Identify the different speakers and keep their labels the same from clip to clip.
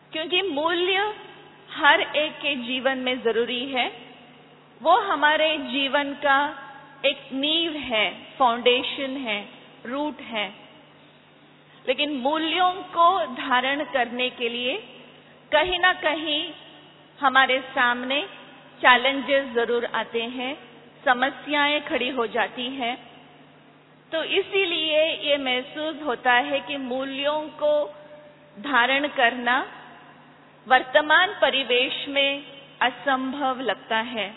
Speaker 1: क्योंकि मूल्य हर एक के जीवन में जरूरी है। वो हमारे जीवन का एक नींव है, फाउंडेशन है, रूट है। लेकिन मूल्यों को धारण करने के लिए कहीं ना कहीं हमारे सामने चैलेंजेस जरूर आते हैं, समस्याएं खड़ी हो जाती हैं। तो इसीलिए ये महसूस होता है कि मूल्यों को धारण करना वर्तमान परिवेश में असंभव लगता है।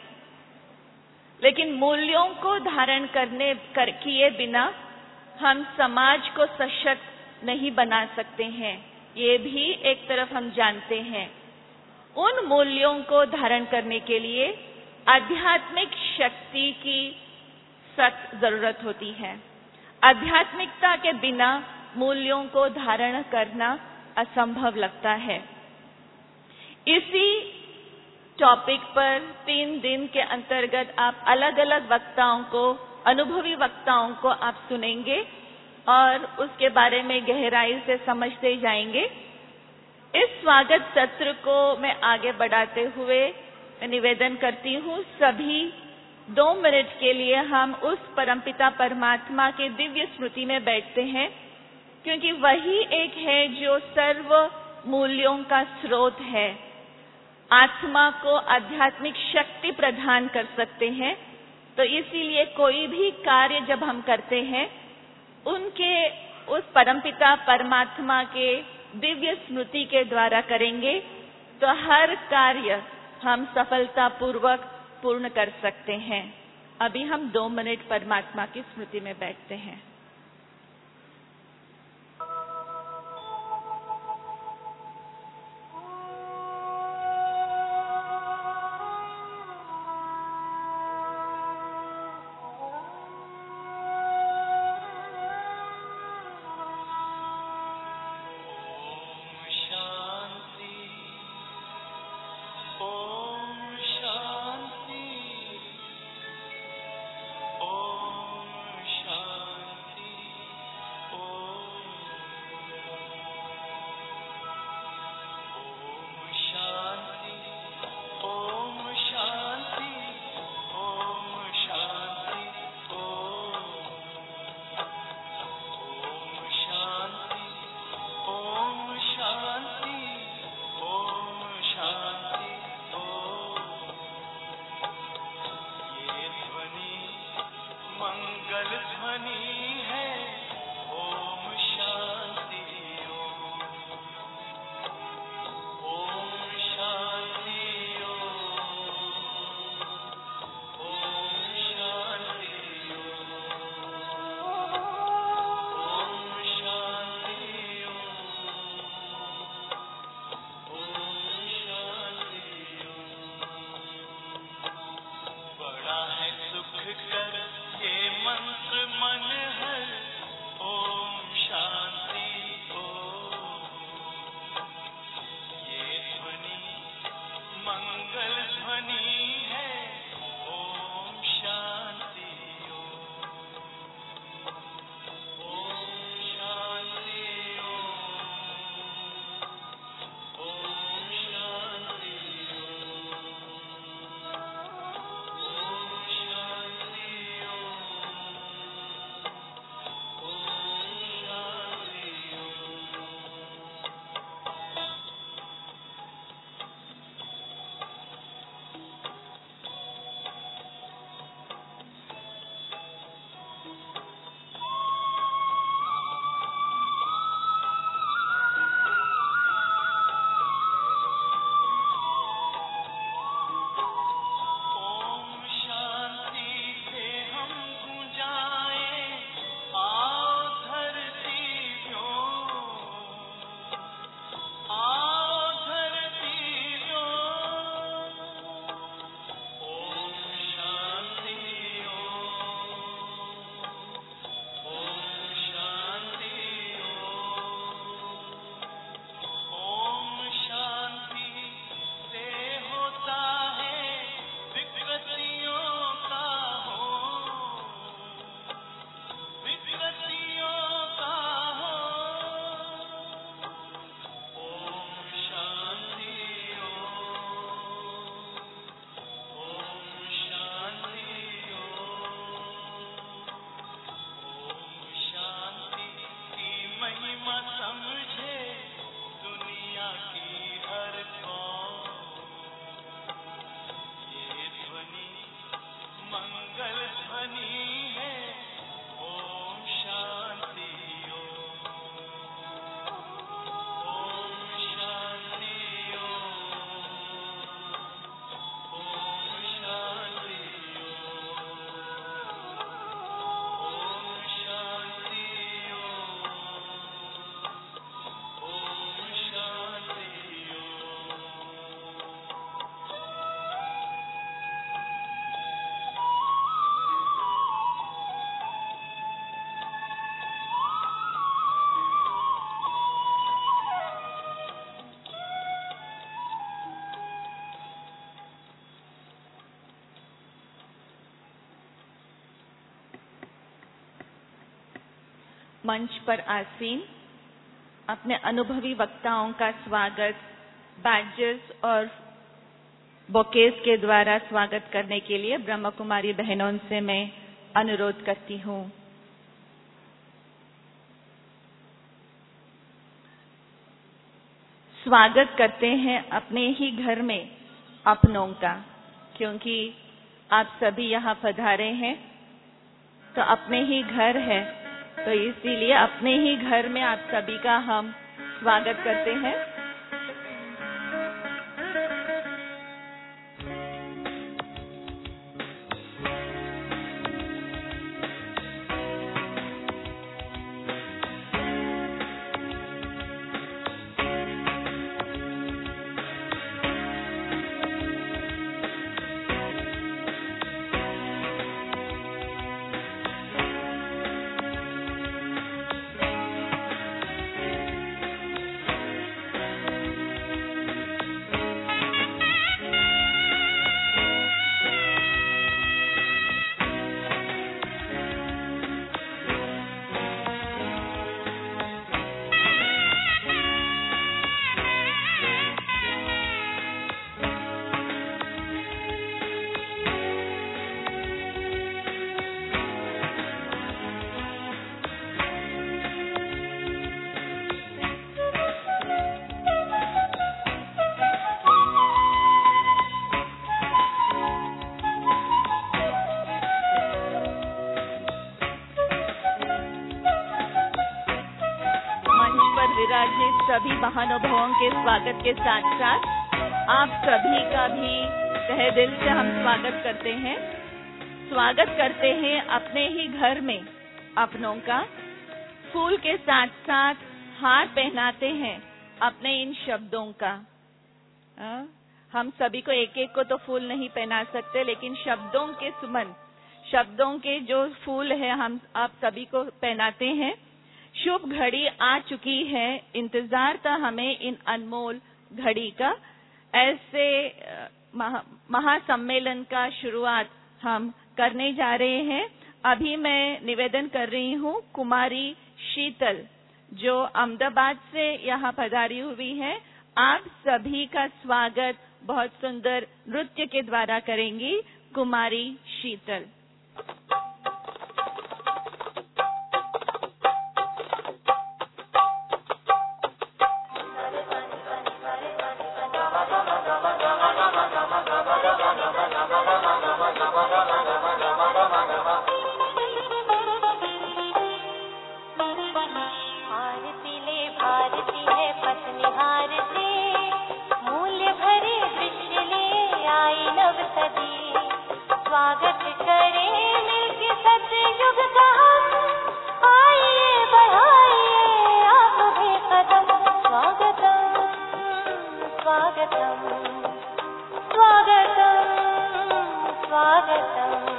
Speaker 1: लेकिन मूल्यों को धारण किए बिना हम समाज को सशक्त नहीं बना सकते हैं, ये भी एक तरफ हम जानते हैं। उन मूल्यों को धारण करने के लिए आध्यात्मिक शक्ति की सख्त जरूरत होती है। आध्यात्मिकता के बिना मूल्यों को धारण करना असंभव लगता है। इसी टॉपिक पर 3 दिन के अंतर्गत आप अलग अलग वक्ताओं को, अनुभवी वक्ताओं को आप सुनेंगे और उसके बारे में गहराई से समझते जाएंगे। इस स्वागत सत्र को मैं आगे बढ़ाते हुए निवेदन करती हूँ, सभी 2 मिनट के लिए हम उस परमपिता परमात्मा के दिव्य स्मृति में बैठते हैं, क्योंकि वही एक है जो सर्व मूल्यों का स्रोत है, आत्मा को आध्यात्मिक शक्ति प्रदान कर सकते हैं। तो इसीलिए कोई भी कार्य जब हम करते हैं, उनके उस परमपिता परमात्मा के दिव्य स्मृति के द्वारा करेंगे तो हर कार्य हम सफलतापूर्वक पूर्ण कर सकते हैं। अभी हम 2 मिनट परमात्मा की स्मृति में बैठते हैं।
Speaker 2: शांति
Speaker 1: मंच पर आसीन अपने अनुभवी वक्ताओं का स्वागत बैजेस और बोकेस के द्वारा स्वागत करने के लिए ब्रह्म कुमारी बहनों से मैं अनुरोध करती हूँ। स्वागत करते हैं अपने ही घर में अपनों का, क्योंकि आप सभी यहाँ पधारे हैं तो अपने ही घर है, तो इसीलिए अपने ही घर में आप सभी का हम स्वागत करते हैं। विराजित सभी महानुभावों के स्वागत के साथ साथ आप सभी का भी तहे दिल से हम स्वागत करते हैं। स्वागत करते हैं अपने ही घर में अपनों का। फूल के साथ साथ हार पहनाते हैं अपने इन शब्दों का। हम सभी को एक एक को तो फूल नहीं पहना सकते, लेकिन शब्दों के सुमन, शब्दों के जो फूल है हम आप सभी को पहनाते हैं। शुभ घड़ी आ चुकी है, इंतजार था हमें इन अनमोल घड़ी का। ऐसे महासम्मेलन का शुरुआत हम करने जा रहे हैं। अभी मैं निवेदन कर रही हूँ कुमारी शीतल, जो अहमदाबाद से यहाँ पधारी हुई है। आप सभी का स्वागत बहुत सुंदर नृत्य के द्वारा करेंगी कुमारी शीतल।
Speaker 2: स्वागत करें मिलके सतयुग का हम, आइए बढ़ाइए आप भी कदम। स्वागतम स्वागतम स्वागतम स्वागतम।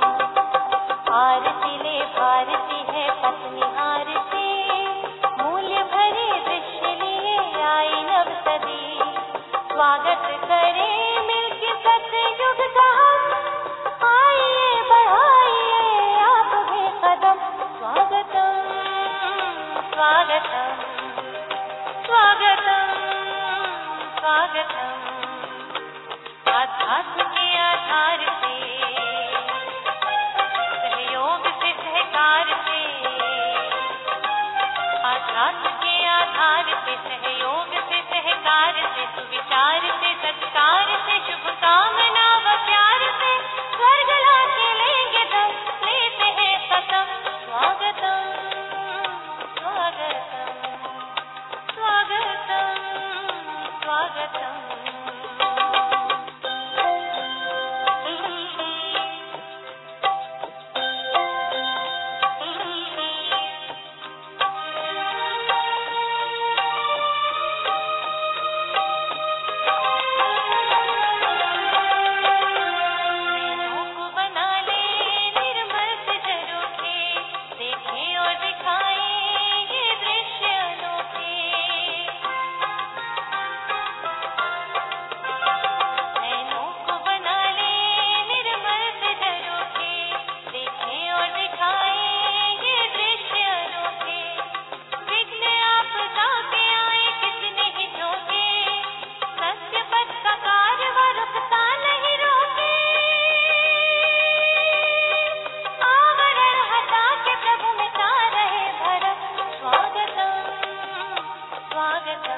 Speaker 2: आरती ले भारती है पत्नी आरती, मूल्य भरे दृश्य लिए आई नव सदी। स्वागत करें मिलके सतयुग का हम, आइए बढ़ाइए आप भी कदम। स्वागतम स्वागतम स्वागतम स्वागतम। अध्यात्म के आधार से, सहयोग से सहकार से, अध्यात्म के आधार से, सहयोग से सहकार से, सुविचार से सत्कार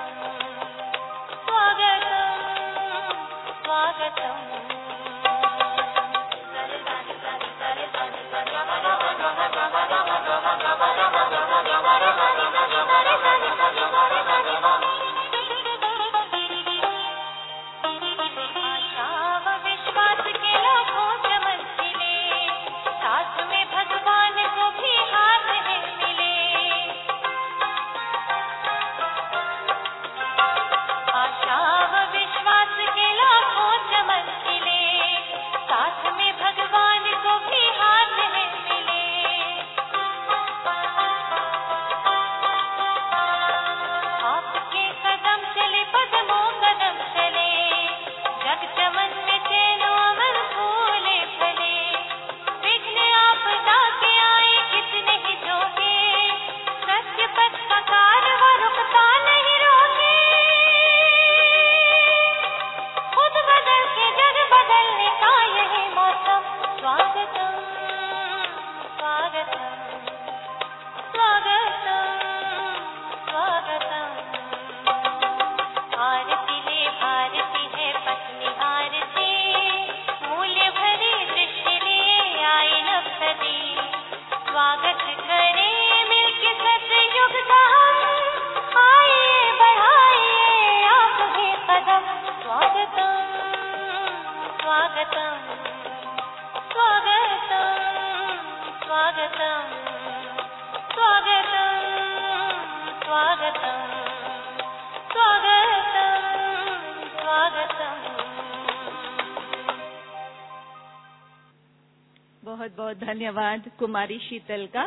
Speaker 1: बहुत बहुत धन्यवाद कुमारी शीतल का।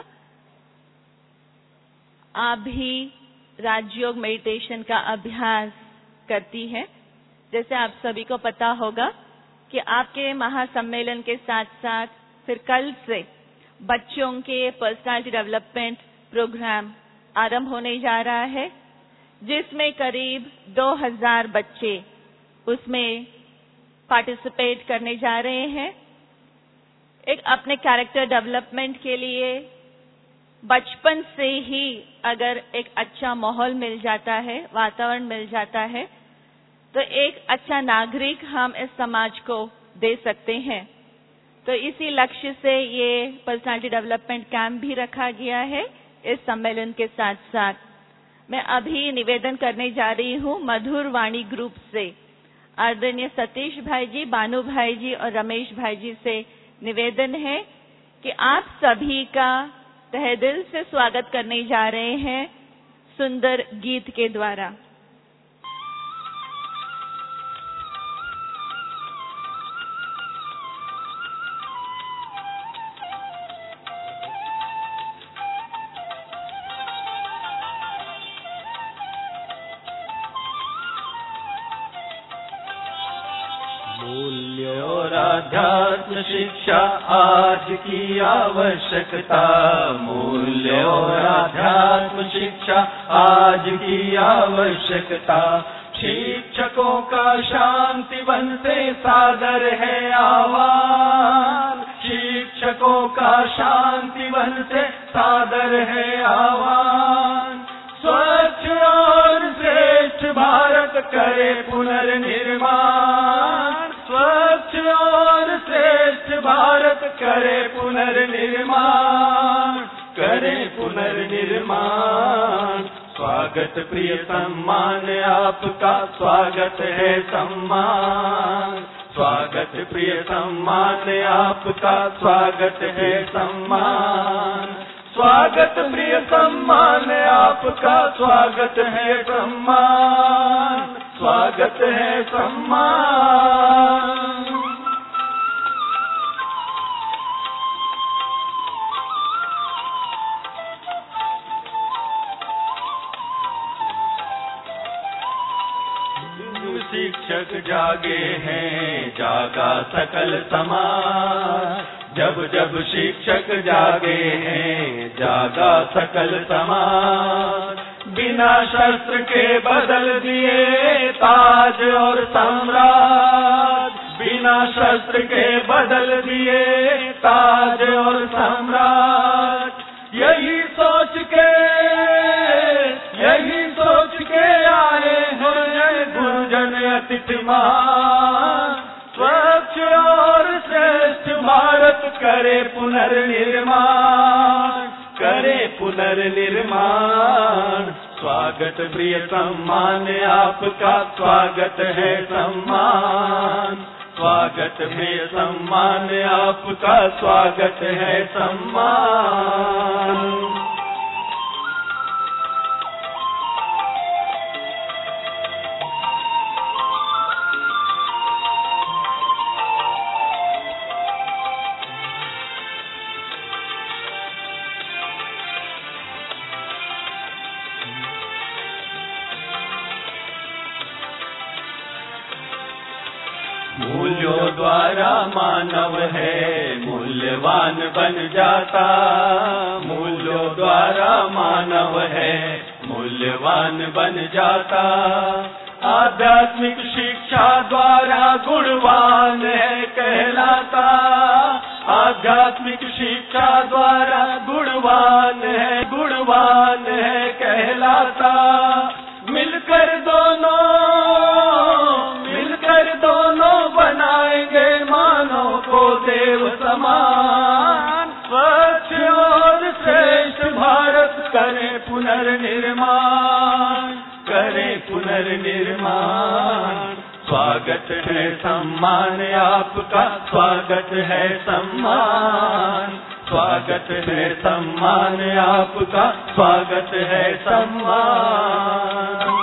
Speaker 1: आप भी राजयोग मेडिटेशन का अभ्यास करती हैं। जैसे आप सभी को पता होगा कि आपके महासम्मेलन के साथ साथ फिर कल से बच्चों के पर्सनालिटी डेवलपमेंट प्रोग्राम आरंभ होने जा रहा है, जिसमें करीब 2000 बच्चे उसमें पार्टिसिपेट करने जा रहे हैं। एक अपने कैरेक्टर डेवलपमेंट के लिए बचपन से ही अगर एक अच्छा माहौल मिल जाता है, वातावरण मिल जाता है, तो एक अच्छा नागरिक हम इस समाज को दे सकते हैं। तो इसी लक्ष्य से ये पर्सनालिटी डेवलपमेंट कैंप भी रखा गया है इस सम्मेलन के साथ साथ। मैं अभी निवेदन करने जा रही हूँ मधुर वाणी ग्रुप से आदरणीय सतीश भाई जी, बानू भाई जी और रमेश भाई जी से निवेदन है कि आप सभी का तहे दिल से स्वागत करने जा रहे हैं सुंदर गीत के द्वारा।
Speaker 3: मूल्य और आध्यात्म शिक्षा आज की आवश्यकता। मूल्य और आध्यात्म शिक्षा आज की आवश्यकता। शिक्षकों का शांति वन से सादर है आह्वान। शिक्षकों का शांति वन से सादर है आह्वान। स्वच्छ और श्रेष्ठ भारत करे पुनर्निर्माण। स्वच्छ और श्रेष्ठ भारत करे पुनर्निर्माण। करे पुनर्निर्माण। स्वागत प्रिय सम्मान आपका, स्वागत है सम्मान। स्वागत प्रिय सम्मान आपका, स्वागत है सम्मान। स्वागत प्रिय सम्मान आपका, स्वागत है सम्मान। स्वागत है सम्मान। शिक्षक जागे हैं, जागा सकल समाज। जब जब शिक्षक जागे हैं, जागा सकल समाज। बिना शस्त्र के बदल दिए ताज और साम्राज्य। बिना शस्त्र के बदल दिए ताज और साम्राज्य। यही सोच के आए तिथिमान, स्वच्छ और श्रेष्ठ भारत करे पुनर्निर्माण, करे पुनर्निर्माण। स्वागत प्रिय सम्मान आपका, स्वागत है सम्मान, स्वागत प्रिय सम्मान आपका, स्वागत है सम्मान। मूल्यों द्वारा मानव है मूल्यवान बन जाता, मूल्यों द्वारा मानव है मूल्यवान बन जाता। आध्यात्मिक शिक्षा द्वारा गुणवान है कहलाता, आध्यात्मिक शिक्षा द्वारा गुणवान है कहलाता। मिलकर दोनों बनाएंगे मानव को देव समान, स्वच्छ और श्रेष्ठ भारत करे पुनर्निर्माण, करे पुनर्निर्माण। स्वागत है सम्मान आपका, स्वागत है सम्मान, स्वागत है सम्मान आपका, स्वागत है सम्मान।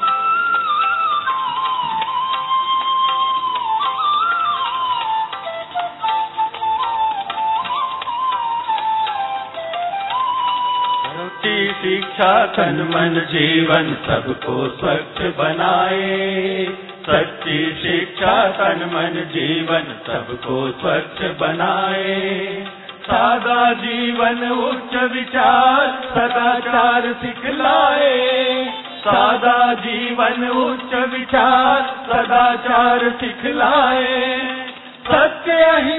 Speaker 3: शिक्षा तन मन जीवन सबको स्वच्छ बनाए, सच्ची शिक्षा तन मन जीवन सबको स्वच्छ बनाए। सादा जीवन उच्च विचार सदाचार सिखलाए, सादा जीवन उच्च विचार सदाचार सिखलाए। सत्य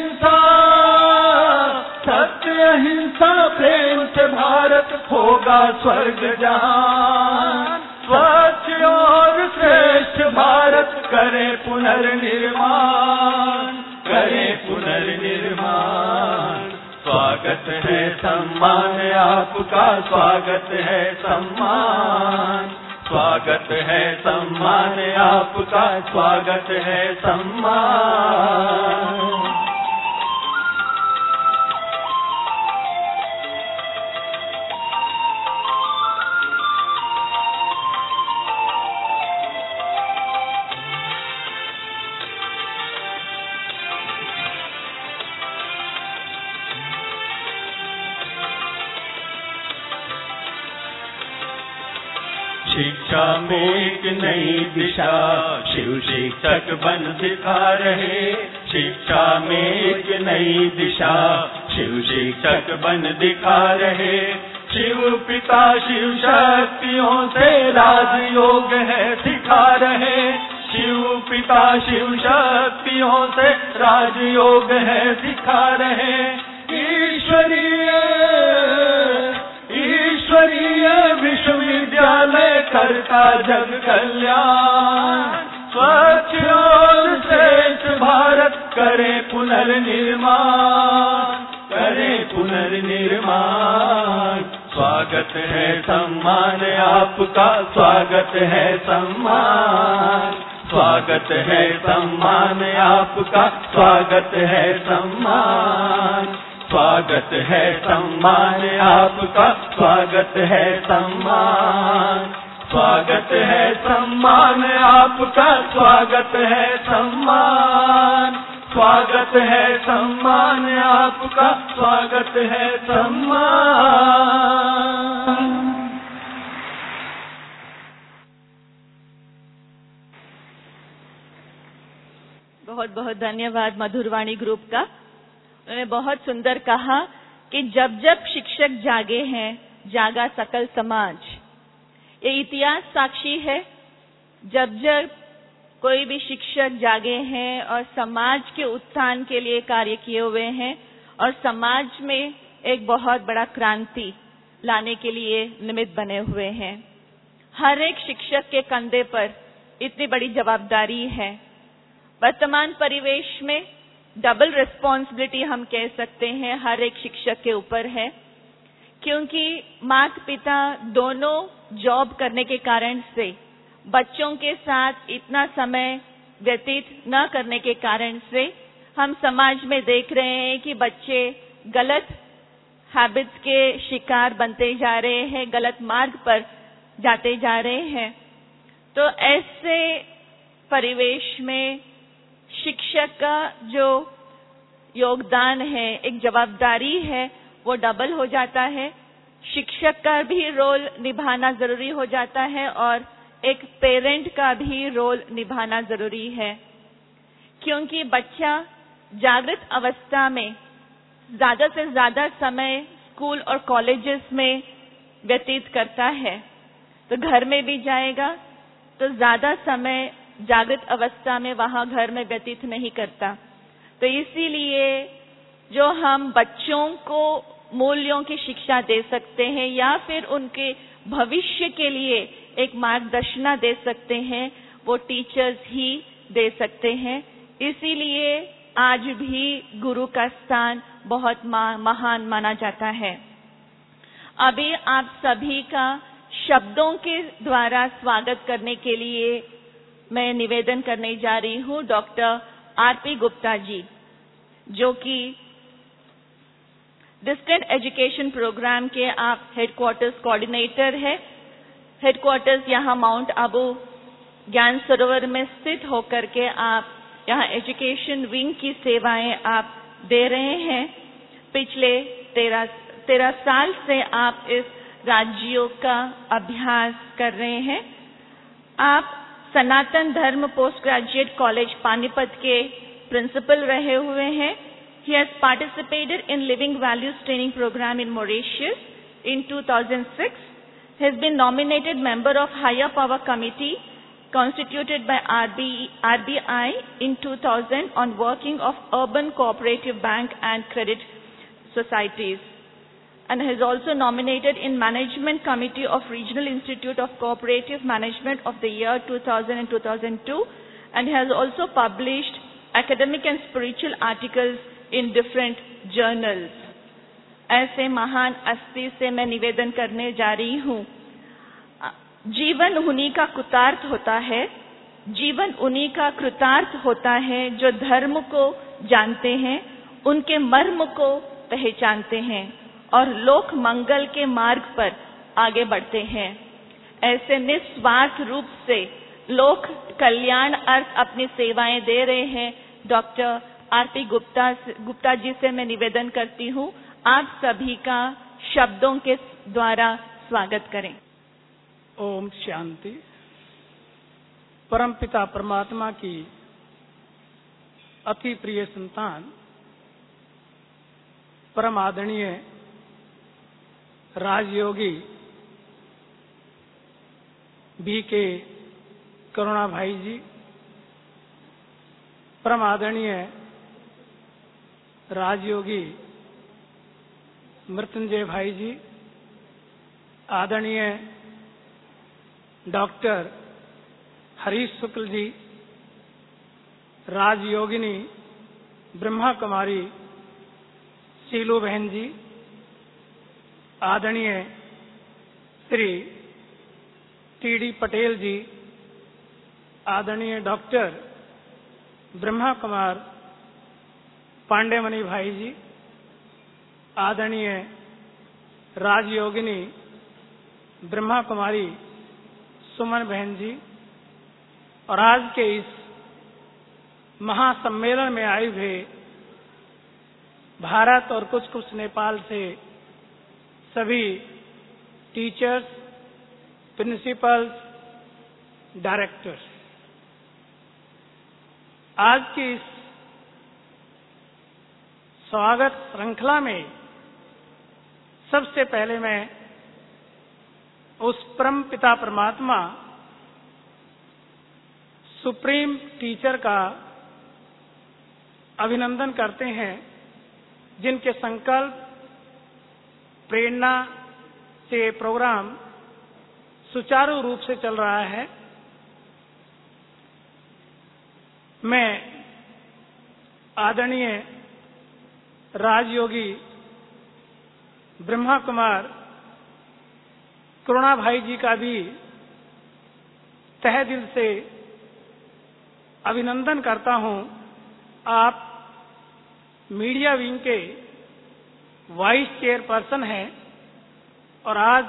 Speaker 3: अहिंसा प्रेम से भारत होगा स्वर्ग जहान, स्वच्छ और श्रेष्ठ भारत करे पुनर्निर्माण, करे पुनर्निर्माण। स्वागत है सम्मान आपका, स्वागत है सम्मान, स्वागत है सम्मान आपका, स्वागत है सम्मान। शिक्षा में एक नई दिशा शिव शिक्षक बन दिखा रहे, शिक्षा में एक नई दिशा शिव शिक्षक बन दिखा रहे। शिव पिता शिव शक्तियों से राजयोग है सिखा रहे, शिव पिता शिव शक्तियों से राजयोग है सिखा रहे। ईश्वरीय विश्वविद्यालय करता जग कल्याण, स्वच्छ और श्रेष्ठ भारत करे पुनर्निर्माण, करे पुनर्निर्माण। स्वागत है सम्मान आपका, स्वागत है सम्मान, स्वागत है सम्मान आपका, स्वागत है सम्मान, स्वागत है सम्मान आपका, स्वागत है सम्मान, स्वागत है सम्मान आपका, स्वागत है सम्मान, स्वागत है सम्मान आपका, स्वागत है सम्मान।
Speaker 1: बहुत बहुत धन्यवाद मधुरवाणी ग्रुप का। उन्होंने बहुत सुंदर कहा कि जब जब शिक्षक जागे हैं जागा सकल समाज। ये इतिहास साक्षी है, जब जब कोई भी शिक्षक जागे हैं और समाज के उत्थान के लिए कार्य किए हुए हैं और समाज में एक बहुत बड़ा क्रांति लाने के लिए निमित्त बने हुए हैं। हर एक शिक्षक के कंधे पर इतनी बड़ी जवाबदारी है। वर्तमान परिवेश में डबल रिस्पॉन्सिबिलिटी हम कह सकते हैं हर एक शिक्षक के ऊपर है, क्योंकि माता पिता दोनों जॉब करने के कारण से बच्चों के साथ इतना समय व्यतीत न करने के कारण से हम समाज में देख रहे हैं कि बच्चे गलत हैबिट्स के शिकार बनते जा रहे हैं, गलत मार्ग पर जाते जा रहे हैं। तो ऐसे परिवेश में शिक्षक का जो योगदान है, एक जवाबदारी है, वो डबल हो जाता है। शिक्षक का भी रोल निभाना जरूरी हो जाता है और एक पेरेंट का भी रोल निभाना जरूरी है, क्योंकि बच्चा जागृत अवस्था में ज्यादा से ज्यादा समय स्कूल और कॉलेजेस में व्यतीत करता है, तो घर में भी जाएगा तो ज्यादा समय जागृत अवस्था में वहां घर में व्यतीत नहीं करता। तो इसीलिए जो हम बच्चों को मूल्यों की शिक्षा दे सकते हैं या फिर उनके भविष्य के लिए एक मार्गदर्शन दे सकते हैं, वो टीचर्स ही दे सकते हैं। इसीलिए आज भी गुरु का स्थान बहुत महान माना जाता है। अभी आप सभी का शब्दों के द्वारा स्वागत करने के लिए मैं निवेदन करने जा रही हूँ डॉक्टर आरपी गुप्ता जी, जो कि डिस्टेंट एजुकेशन प्रोग्राम के आप हेडक्वार्टर्स कोऑर्डिनेटर है। हेडक्वार्टर्स यहाँ माउंट आबू ज्ञान सरोवर में स्थित होकर के आप यहाँ एजुकेशन विंग की सेवाएं आप दे रहे हैं। पिछले 13 साल से आप इस राजयोग का अभ्यास कर रहे हैं। आप सनातन धर्म पोस्ट ग्रेजुएट कॉलेज पानीपत के प्रिंसिपल रहे हुए हैं। He has participated in Living Values Training Program in Mauritius in 2006. He has been nominated member of Higher Power Committee constituted by RBI in 2000 on working of urban cooperative bank and credit societies, and has also nominated in Management Committee of Regional Institute of Cooperative Management of the year 2000 and 2002, and has also published academic and spiritual articles in different journals. ऐसे महान हस्ती से मैं निवेदन करने जा रही हूँ। जीवन उन्हीं का कृतार्थ होता है, जीवन उन्हीं का कृतार्थ होता है जो धर्म को जानते हैं, उनके मर्म को पहचानते हैं और लोक मंगल के मार्ग पर आगे बढ़ते हैं। ऐसे निस्वार्थ रूप से लोक कल्याण अर्थ अपनी सेवाएं दे रहे हैं डॉक्टर आरपी गुप्ता जी से मैं निवेदन करती हूँ, आप सभी का शब्दों के द्वारा स्वागत करें।
Speaker 4: ओम शांति। परमपिता परमात्मा की अति प्रिय संतान परम आदरणीय राजयोगी बीके करुणा भाई जी, परम आदरणीय राजयोगी मृत्युंजय भाई जी, आदरणीय डॉक्टर हरीश शुक्ल जी, राजयोगिनी ब्रह्मा कुमारी शीलू बहन जी, आदरणीय श्री टी.डी. पटेल जी, आदरणीय डॉक्टर ब्रह्मा कुमार पांडेमणि भाई जी, आदरणीय राजयोगिनी ब्रह्मा कुमारी सुमन बहन जी, और आज के इस महासम्मेलन में आए हुए भारत और कुछ नेपाल से सभी टीचर्स, प्रिंसिपल्स, डायरेक्टर्स, आज की इस स्वागत श्रृंखला में सबसे पहले मैं उस परम पिता परमात्मा सुप्रीम टीचर का अभिनंदन करते हैं, जिनके संकल्प प्रेरणा से प्रोग्राम सुचारू रूप से चल रहा है। मैं आदरणीय राजयोगी ब्रह्मा कुमार करुणा भाई जी का भी तहे दिल से अभिनंदन करता हूं। आप मीडिया विंग के वाइस चेयरपर्सन हैं और आज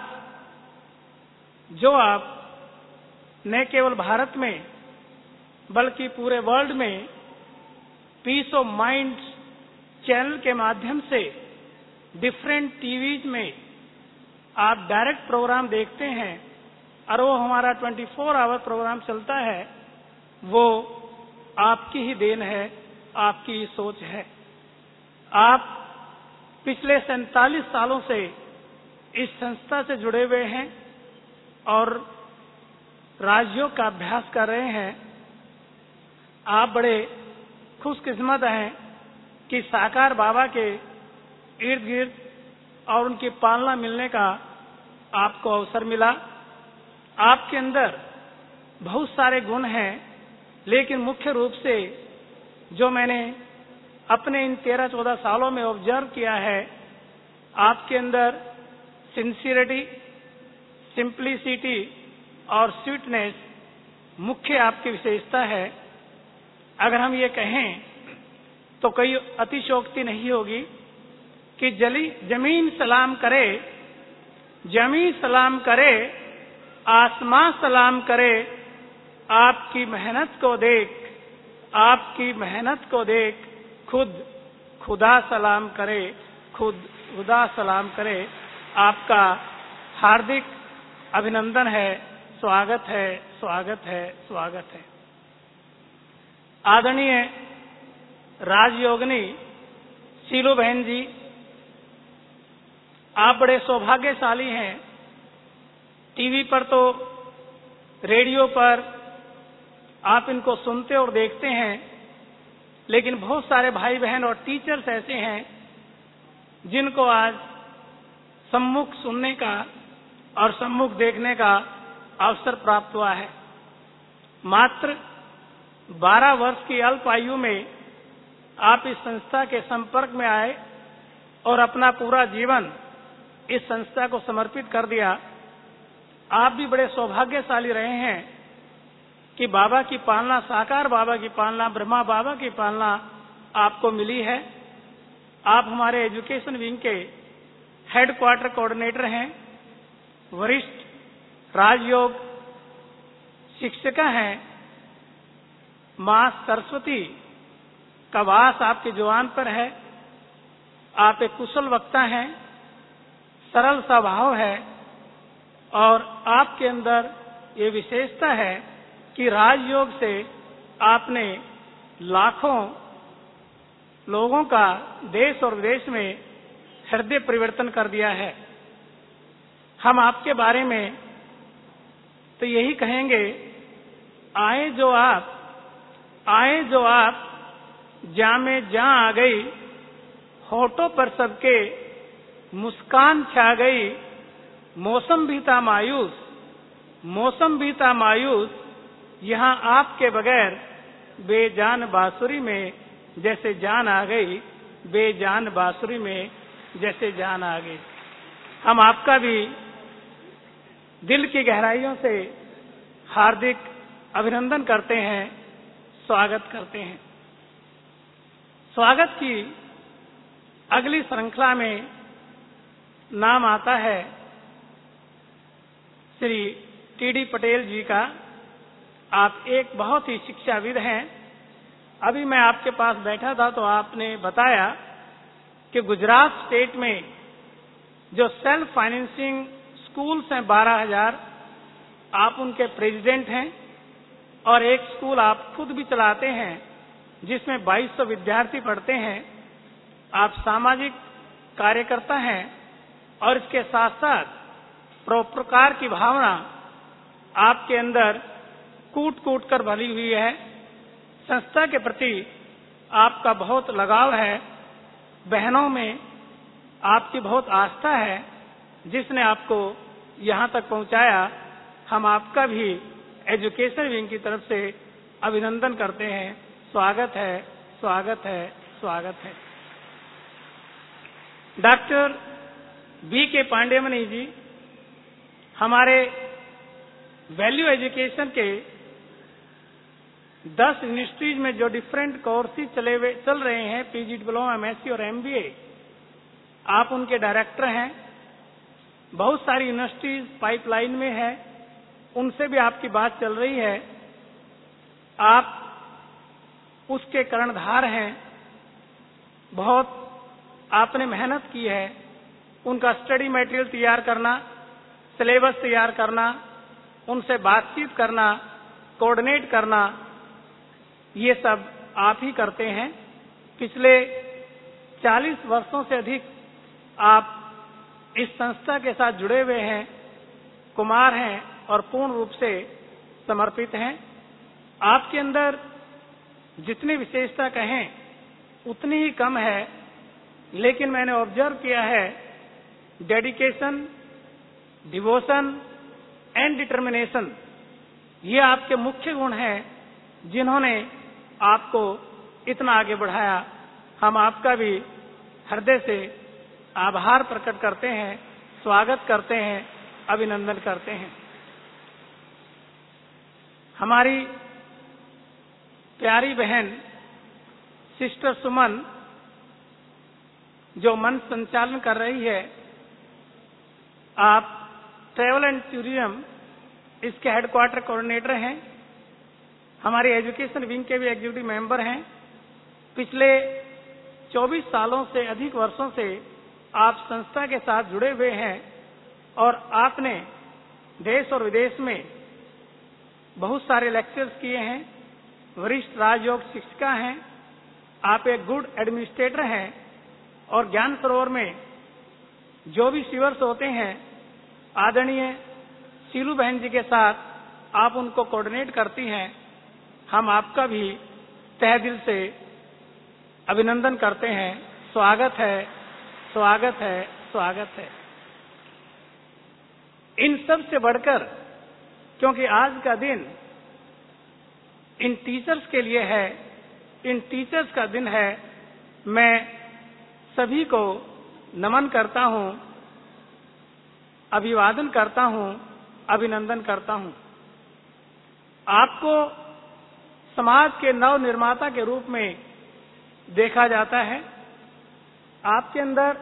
Speaker 4: जो आप न केवल भारत में बल्कि पूरे वर्ल्ड में पीस ऑफ माइंड चैनल के माध्यम से डिफरेंट टीवीज में आप डायरेक्ट प्रोग्राम देखते हैं और वो हमारा 24 आवर प्रोग्राम चलता है, वो आपकी ही देन है, आपकी ही सोच है। आप पिछले 47 सालों से इस संस्था से जुड़े हुए हैं और राजयोग का अभ्यास कर रहे हैं। आप बड़े खुशकिस्मत हैं कि साकार बाबा के इर्द गिर्द और उनकी पालना मिलने का आपको अवसर मिला। आपके अंदर बहुत सारे गुण हैं, लेकिन मुख्य रूप से जो मैंने अपने इन 13-14 सालों में ऑब्जर्व किया है, आपके अंदर सिंसियरिटी, सिंप्लिसिटी और स्वीटनेस मुख्य आपकी विशेषता है। अगर हम ये कहें तो कोई अतिशयोक्ति नहीं होगी कि जमीन सलाम करे, जमीन सलाम करे, आसमां सलाम करे, आपकी मेहनत को देख, आपकी मेहनत को देख, खुद खुदा सलाम करे, खुद खुदा सलाम करे। आपका हार्दिक अभिनंदन है, स्वागत है, स्वागत है, स्वागत है। आदरणीय राजयोगिनी शीलू बहन जी, आप बड़े सौभाग्यशाली हैं। टीवी पर तो, रेडियो पर आप इनको सुनते और देखते हैं, लेकिन बहुत सारे भाई बहन और टीचर्स ऐसे हैं जिनको आज सम्मुख सुनने का और सम्मुख देखने का अवसर प्राप्त हुआ है। मात्र 12 वर्ष की अल्प आयु में आप इस संस्था के संपर्क में आए और अपना पूरा जीवन इस संस्था को समर्पित कर दिया। आप भी बड़े सौभाग्यशाली रहे हैं कि बाबा की पालना, साकार बाबा की पालना, ब्रह्मा बाबा की पालना आपको मिली है। आप हमारे एजुकेशन विंग के हेडक्वार्टर कोऑर्डिनेटर हैं, वरिष्ठ राजयोग शिक्षिका हैं। मां सरस्वती का वास आपके जुबान पर है। आप एक कुशल वक्ता हैं, सरल स्वभाव है और आपके अंदर ये विशेषता है कि राजयोग से आपने लाखों लोगों का देश और विदेश में हृदय परिवर्तन कर दिया है। हम आपके बारे में तो यही कहेंगे, आए जो आप जा में जा आ गई, होठों पर सबके मुस्कान छा गई। मौसम भी था मायूस, मौसम भी था मायूस, यहाँ आपके बगैर बेजान बांसुरी में जैसे जान आ गई, बेजान बांसुरी में जैसे जान आ गई। हम आपका भी दिल की गहराइयों से हार्दिक अभिनंदन करते हैं, स्वागत करते हैं। स्वागत की अगली श्रृंखला में नाम आता है श्री टी.डी. पटेल जी का। आप एक बहुत ही शिक्षाविद हैं। अभी मैं आपके पास बैठा था तो आपने बताया कि गुजरात स्टेट में जो सेल्फ फाइनेंसिंग स्कूल्स हैं 12,000, आप उनके प्रेसिडेंट हैं और एक स्कूल आप खुद भी चलाते हैं जिसमें 2200 विद्यार्थी पढ़ते हैं। आप सामाजिक कार्यकर्ता हैं और इसके साथ साथ परोपकार की भावना आपके अंदर कूट कूट कर भरी हुई है। संस्था के प्रति आपका बहुत लगाव है, बहनों में आपकी बहुत आस्था है जिसने आपको यहाँ तक पहुँचाया। हम आपका भी एजुकेशन विंग की तरफ से अभिनंदन करते हैं, स्वागत है, स्वागत है, स्वागत है। Doctor B.K. पांडेमणि जी हमारे वैल्यू एजुकेशन के 10 यूनिवर्सिटीज में जो डिफरेंट कोर्सेज चल रहे हैं, पीजी, डिप्लोमा, MSc और MBA, आप उनके डायरेक्टर हैं। बहुत सारी यूनिवर्सिटीज पाइपलाइन में है, उनसे भी आपकी बात चल रही है। आप उसके कर्णधार हैं। बहुत आपने मेहनत की है उनका स्टडी मटेरियल तैयार करना, सिलेबस तैयार करना, उनसे बातचीत करना, कोऑर्डिनेट करना, ये सब आप ही करते हैं। पिछले 40 वर्षों से अधिक आप इस संस्था के साथ जुड़े हुए हैं, कुमार हैं और पूर्ण रूप से समर्पित हैं। आपके अंदर जितनी विशेषता कहें उतनी ही कम है, लेकिन मैंने ऑब्जर्व किया है डेडिकेशन, डिवोशन एंड डिटर्मिनेशन, ये आपके मुख्य गुण हैं जिन्होंने आपको इतना आगे बढ़ाया। हम आपका भी हृदय से आभार प्रकट करते हैं, स्वागत करते हैं, अभिनंदन करते हैं। हमारी प्यारी बहन सिस्टर सुमन जो मंच संचालन कर रही है, आप ट्रैवल एंड टूरिज्म इसके हेडक्वार्टर कोऑर्डिनेटर हैं, हमारी एजुकेशन विंग के भी एग्जीक्यूटिव मेंबर हैं। पिछले 24 सालों से अधिक वर्षों से आप संस्था के साथ जुड़े हुए हैं और आपने देश और विदेश में बहुत सारे लेक्चर्स किए हैं, वरिष्ठ राजयोग शिक्षिका हैं, आप एक गुड एडमिनिस्ट्रेटर हैं और ज्ञान सरोवर में जो भी शिविर्स होते हैं, आदरणीय शीलू बहन जी के साथ आप उनको कोऑर्डिनेट करती हैं। हम आपका भी तहे दिल से अभिनंदन करते हैं। स्वागत है, स्वागत है, स्वागत है। इन सब से बढ़कर, क्योंकि आज का दिन इन टीचर्स के लिए है, इन टीचर्स का दिन है, मैं सभी को नमन करता हूं, अभिवादन करता हूं, अभिनंदन करता हूं। आपको समाज के नव निर्माता के रूप में देखा जाता है। आपके अंदर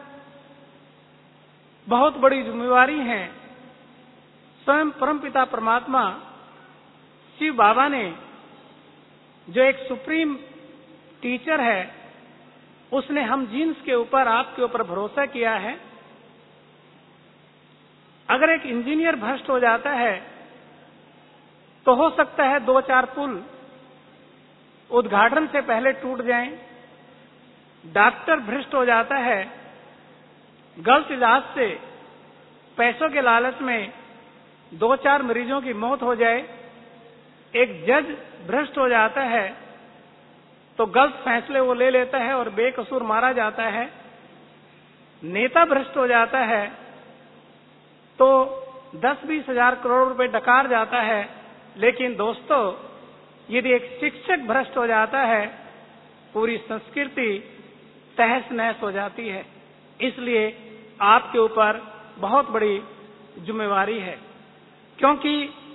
Speaker 4: बहुत बड़ी जिम्मेवारी है। स्वयं परमपिता परमात्मा शिव बाबा ने, जो एक सुप्रीम टीचर है, उसने हम जीन्स के ऊपर, आपके ऊपर भरोसा किया है। अगर एक इंजीनियर भ्रष्ट हो जाता है तो हो सकता है 2-4 पुल उद्घाटन से पहले टूट जाएं। डॉक्टर भ्रष्ट हो जाता है, गलत इलाज से पैसों के लालच में 2-4 मरीजों की मौत हो जाए। एक जज भ्रष्ट हो जाता है तो गलत फैसले वो ले लेता है और बेकसूर मारा जाता है। नेता भ्रष्ट हो जाता है तो 10-20 हजार करोड़ रुपए डकार जाता है। लेकिन दोस्तों, यदि एक शिक्षक भ्रष्ट हो जाता है, पूरी संस्कृति तहस नहस हो जाती है। इसलिए आपके ऊपर बहुत बड़ी जिम्मेवारी है, क्योंकि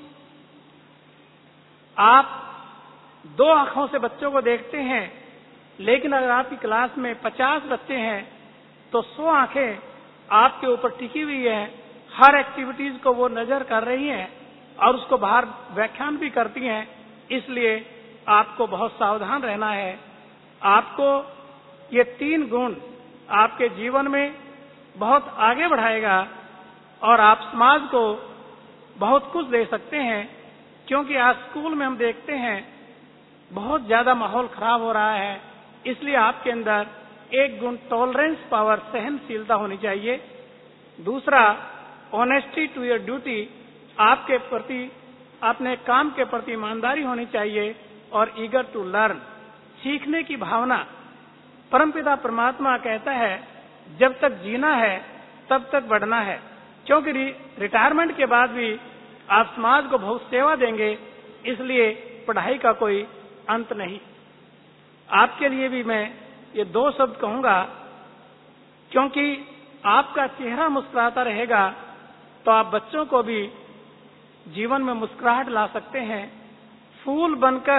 Speaker 4: आप 2 आंखों से बच्चों को देखते हैं, लेकिन अगर आपकी क्लास में 50 बच्चे हैं तो 100 आंखें आपके ऊपर टिकी हुई है। हर एक्टिविटीज को वो नजर कर रही हैं और उसको बाहर व्याख्यान भी करती हैं। इसलिए आपको बहुत सावधान रहना है। आपको ये 3 गुण आपके जीवन में बहुत आगे बढ़ाएगा और आप समाज को बहुत कुछ दे सकते हैं। क्योंकि आज स्कूल में हम देखते हैं बहुत ज्यादा माहौल खराब हो रहा है। इसलिए आपके अंदर एक गुण टॉलरेंस पावर, सहनशीलता होनी चाहिए। दूसरा, ऑनेस्टी टू योर ड्यूटी, आपके प्रति, अपने काम के प्रति ईमानदारी होनी चाहिए। और ईगर टू लर्न, सीखने की भावना। परमपिता परमात्मा कहता है जब तक जीना है तब तक बढ़ना है, क्योंकि रिटायरमेंट के बाद भी आप समाज को बहुत सेवा देंगे। इसलिए पढ़ाई का कोई अंत नहीं। आपके लिए भी मैं ये 2 शब्द कहूंगा, क्योंकि आपका चेहरा मुस्कुराता रहेगा तो आप बच्चों को भी जीवन में मुस्कुराहट ला सकते हैं। फूल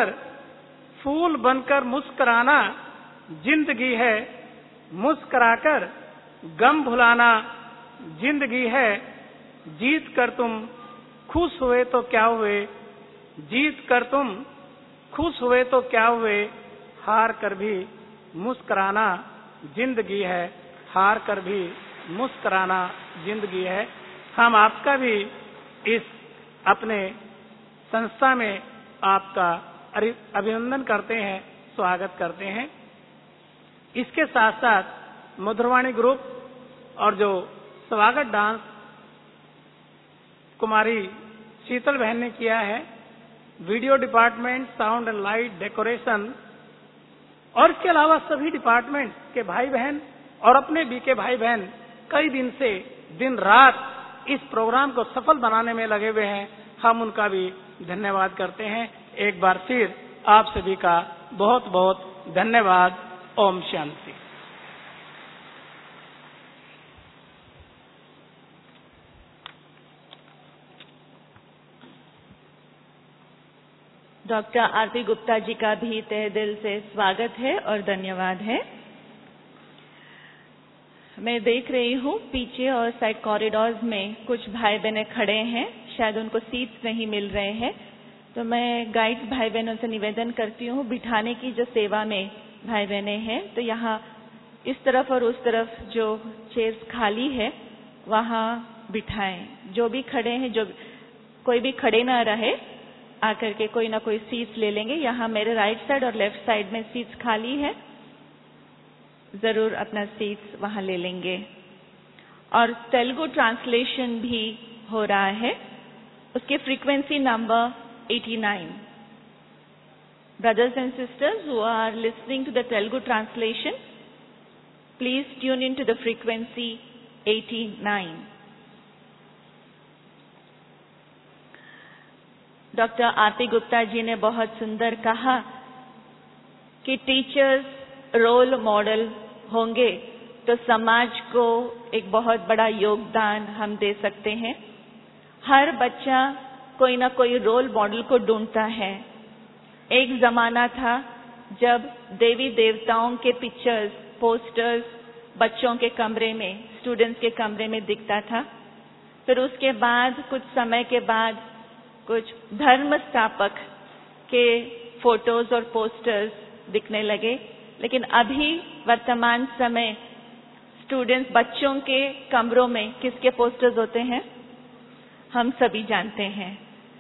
Speaker 4: बनकर मुस्कुराना जिंदगी है, मुस्कुराकर गम भुलाना जिंदगी है। जीत कर तुम खुश हुए तो क्या हुए, जीत कर तुम खुश हुए तो क्या हुए, हार कर भी मुस्कुराना जिंदगी है, हार कर भी मुस्कुराना जिंदगी है। हम आपका भी इस अपने संस्था में आपका अभिनंदन करते हैं, स्वागत करते हैं। इसके साथ साथ मधुरवाणी ग्रुप और जो स्वागत डांस कुमारी शीतल बहन ने किया है, video department, sound and light, decoration और इसके अलावा सभी डिपार्टमेंट के भाई बहन और अपने भी के भाई बहन कई दिन से दिन रात इस प्रोग्राम को सफल बनाने में लगे हुए हैं। हम उनका भी धन्यवाद करते हैं। एक बार फिर आप सभी का बहुत बहुत धन्यवाद। ओम शांति।
Speaker 1: डॉक्टर आरती गुप्ता जी का भी तहे दिल से स्वागत है और धन्यवाद है। मैं देख रही हूँ पीछे और साइड कॉरिडोर्स में कुछ भाई बहनें खड़े हैं, शायद उनको सीट्स नहीं मिल रहे हैं, तो मैं गाइड्स भाई बहनों से निवेदन करती हूँ बिठाने की जो सेवा में भाई बहनें हैं तो यहाँ इस तरफ और उस तरफ जो चेयर्स खाली है वहाँ बिठाएं। जो भी खड़े हैं, जो कोई भी खड़े ना रहे, आकर के कोई ना कोई सीट्स ले लेंगे। यहाँ मेरे राइट साइड और लेफ्ट साइड में सीट्स खाली है, जरूर अपना सीट्स वहाँ ले लेंगे। और तेलुगु ट्रांसलेशन भी हो रहा है, उसके frequency number 89। Brothers and sisters who are listening to the Telugu translation, please tune into the frequency 89. Doctor Aarti Gupta ji ने बहुत सुंदर कहा कि टीचर्स रोल मॉडल होंगे तो समाज को एक बहुत बड़ा योगदान हम दे सकते हैं। हर बच्चा कोई ना कोई रोल मॉडल को ढूंढता है। एक जमाना था जब देवी देवताओं के पिक्चर्स, पोस्टर्स बच्चों के कमरे में, स्टूडेंट्स के कमरे में दिखता था। फिर उसके बाद कुछ समय के बाद कुछ धर्म स्थापक के फोटोज और पोस्टर्स दिखने लगे। लेकिन अभी वर्तमान समय स्टूडेंट्स, बच्चों के कमरों में किसके पोस्टर्स होते हैं हम सभी जानते हैं।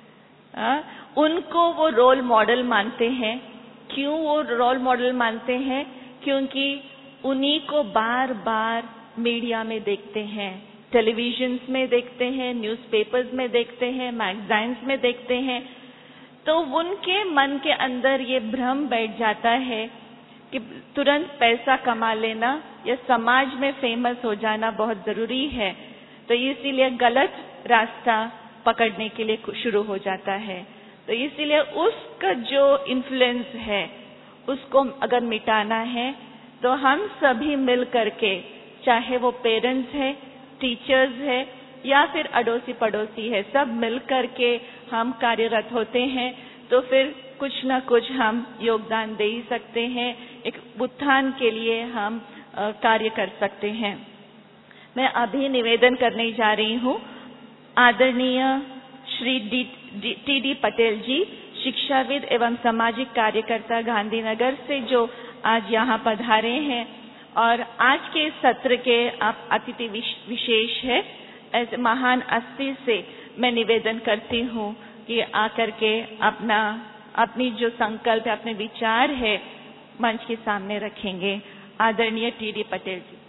Speaker 1: उनको वो रोल मॉडल मानते हैं। क्यों वो रोल मॉडल मानते हैं? क्योंकि उन्हीं को बार बार मीडिया में देखते हैं, टेलीविजन्स में देखते हैं, न्यूज़पेपर्स में देखते हैं, मैगज़ाइन्स में देखते हैं। तो उनके मन के अंदर ये भ्रम बैठ जाता है कि तुरंत पैसा कमा लेना या समाज में फेमस हो जाना बहुत जरूरी है। तो इसीलिए गलत रास्ता पकड़ने के लिए शुरू हो जाता है। तो इसीलिए उसका जो इन्फ्लुएंस है उसको अगर मिटाना है तो हम सभी मिल करके, चाहे वो पेरेंट्स है, टीचर्स है या फिर अड़ोसी पड़ोसी है, सब मिल करके हम कार्यरत होते हैं तो फिर कुछ ना कुछ हम योगदान दे ही सकते हैं। एक उत्थान के लिए हम कार्य कर सकते हैं। मैं अभी निवेदन करने जा रही हूँ आदरणीय श्री टी.डी. पटेल जी, शिक्षाविद एवं सामाजिक कार्यकर्ता गांधीनगर से, जो आज यहाँ पधारे हैं और आज के सत्र के आप अतिथि विशेष है। ऐसे महान हस्ती से मैं निवेदन करती हूँ कि आकर के अपनी जो संकल्प है, अपने विचार है मंच के सामने रखेंगे। आदरणीय टी.डी. पटेल जी।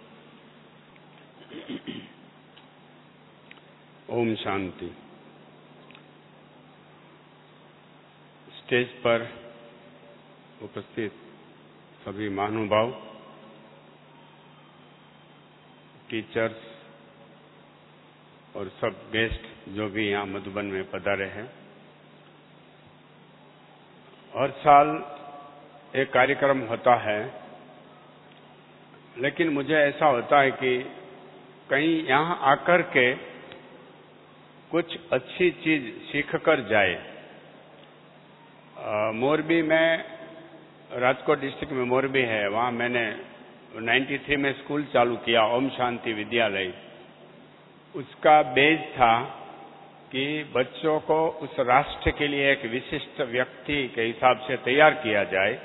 Speaker 5: ओम शांति। स्टेज पर उपस्थित सभी महानुभाव, टीचर्स और सब गेस्ट जो भी यहाँ मधुबन में पधारे हैं। हर साल एक कार्यक्रम होता है, लेकिन मुझे ऐसा होता है कि कहीं यहाँ आकर के कुछ अच्छी चीज सीख कर जाए। मोरबी में, राजकोट डिस्ट्रिक्ट में मोरबी है, वहाँ मैंने 93 में स्कूल चालू किया, ओम शांति विद्यालय। उसका बेस था कि बच्चों को उस राष्ट्र के लिए एक विशिष्ट व्यक्ति के हिसाब से तैयार किया जाए।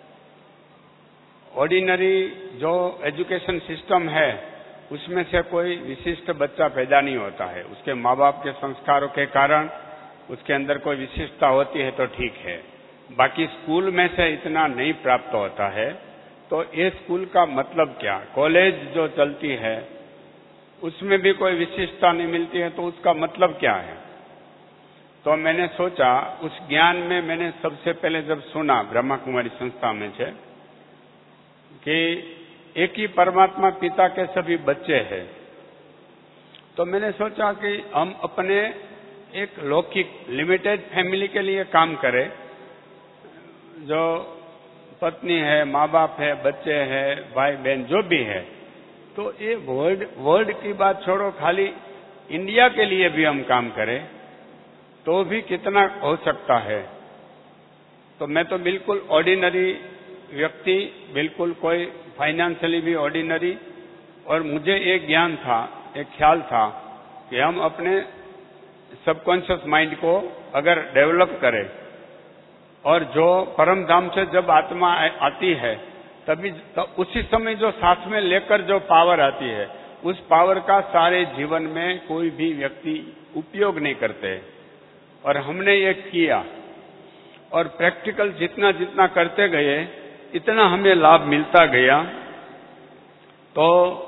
Speaker 5: ऑर्डिनरी जो एजुकेशन सिस्टम है उसमें से कोई विशिष्ट बच्चा पैदा नहीं होता है। उसके माँ बाप के संस्कारों के कारण उसके अंदर कोई विशिष्टता होती है तो ठीक है, बाकी स्कूल में से इतना नहीं प्राप्त होता है। तो ये स्कूल का मतलब क्या? कॉलेज जो चलती है उसमें भी कोई विशिष्टता नहीं मिलती है, तो उसका मतलब क्या है? तो मैंने सोचा, उस ज्ञान में मैंने सबसे पहले जब सुना ब्रह्मा कुमारी संस्था में से कि एक ही परमात्मा पिता के सभी बच्चे हैं, तो मैंने सोचा कि हम अपने एक लौकिक लिमिटेड फैमिली के लिए काम करें, जो पत्नी है, माँ बाप है, बच्चे हैं, भाई बहन जो भी है। तो ये वर्ल्ड की बात छोड़ो, खाली इंडिया के लिए भी हम काम करें तो भी कितना हो सकता है। तो मैं तो बिल्कुल ऑर्डिनरी व्यक्ति, बिल्कुल कोई फाइनेंशियली भी ऑर्डिनरी, और मुझे एक ज्ञान था, एक ख्याल था कि हम अपने सबकॉन्शियस माइंड को अगर डेवलप करें और जो परम धाम से जब आत्मा आती है तभी उसी समय जो साथ में लेकर जो पावर आती है, उस पावर का सारे जीवन में कोई भी व्यक्ति उपयोग नहीं करते। और हमने ये किया और प्रैक्टिकल जितना जितना करते गए इतना हमें लाभ मिलता गया। तो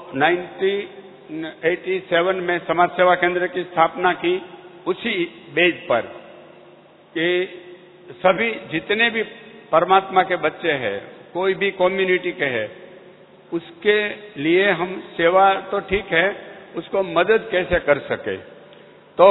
Speaker 5: 1987 में समाज सेवा केंद्र की स्थापना की, उसी बेज पर कि सभी जितने भी परमात्मा के बच्चे हैं, कोई भी कम्युनिटी के हैं, उसके लिए हम सेवा तो ठीक है, उसको मदद कैसे कर सके। तो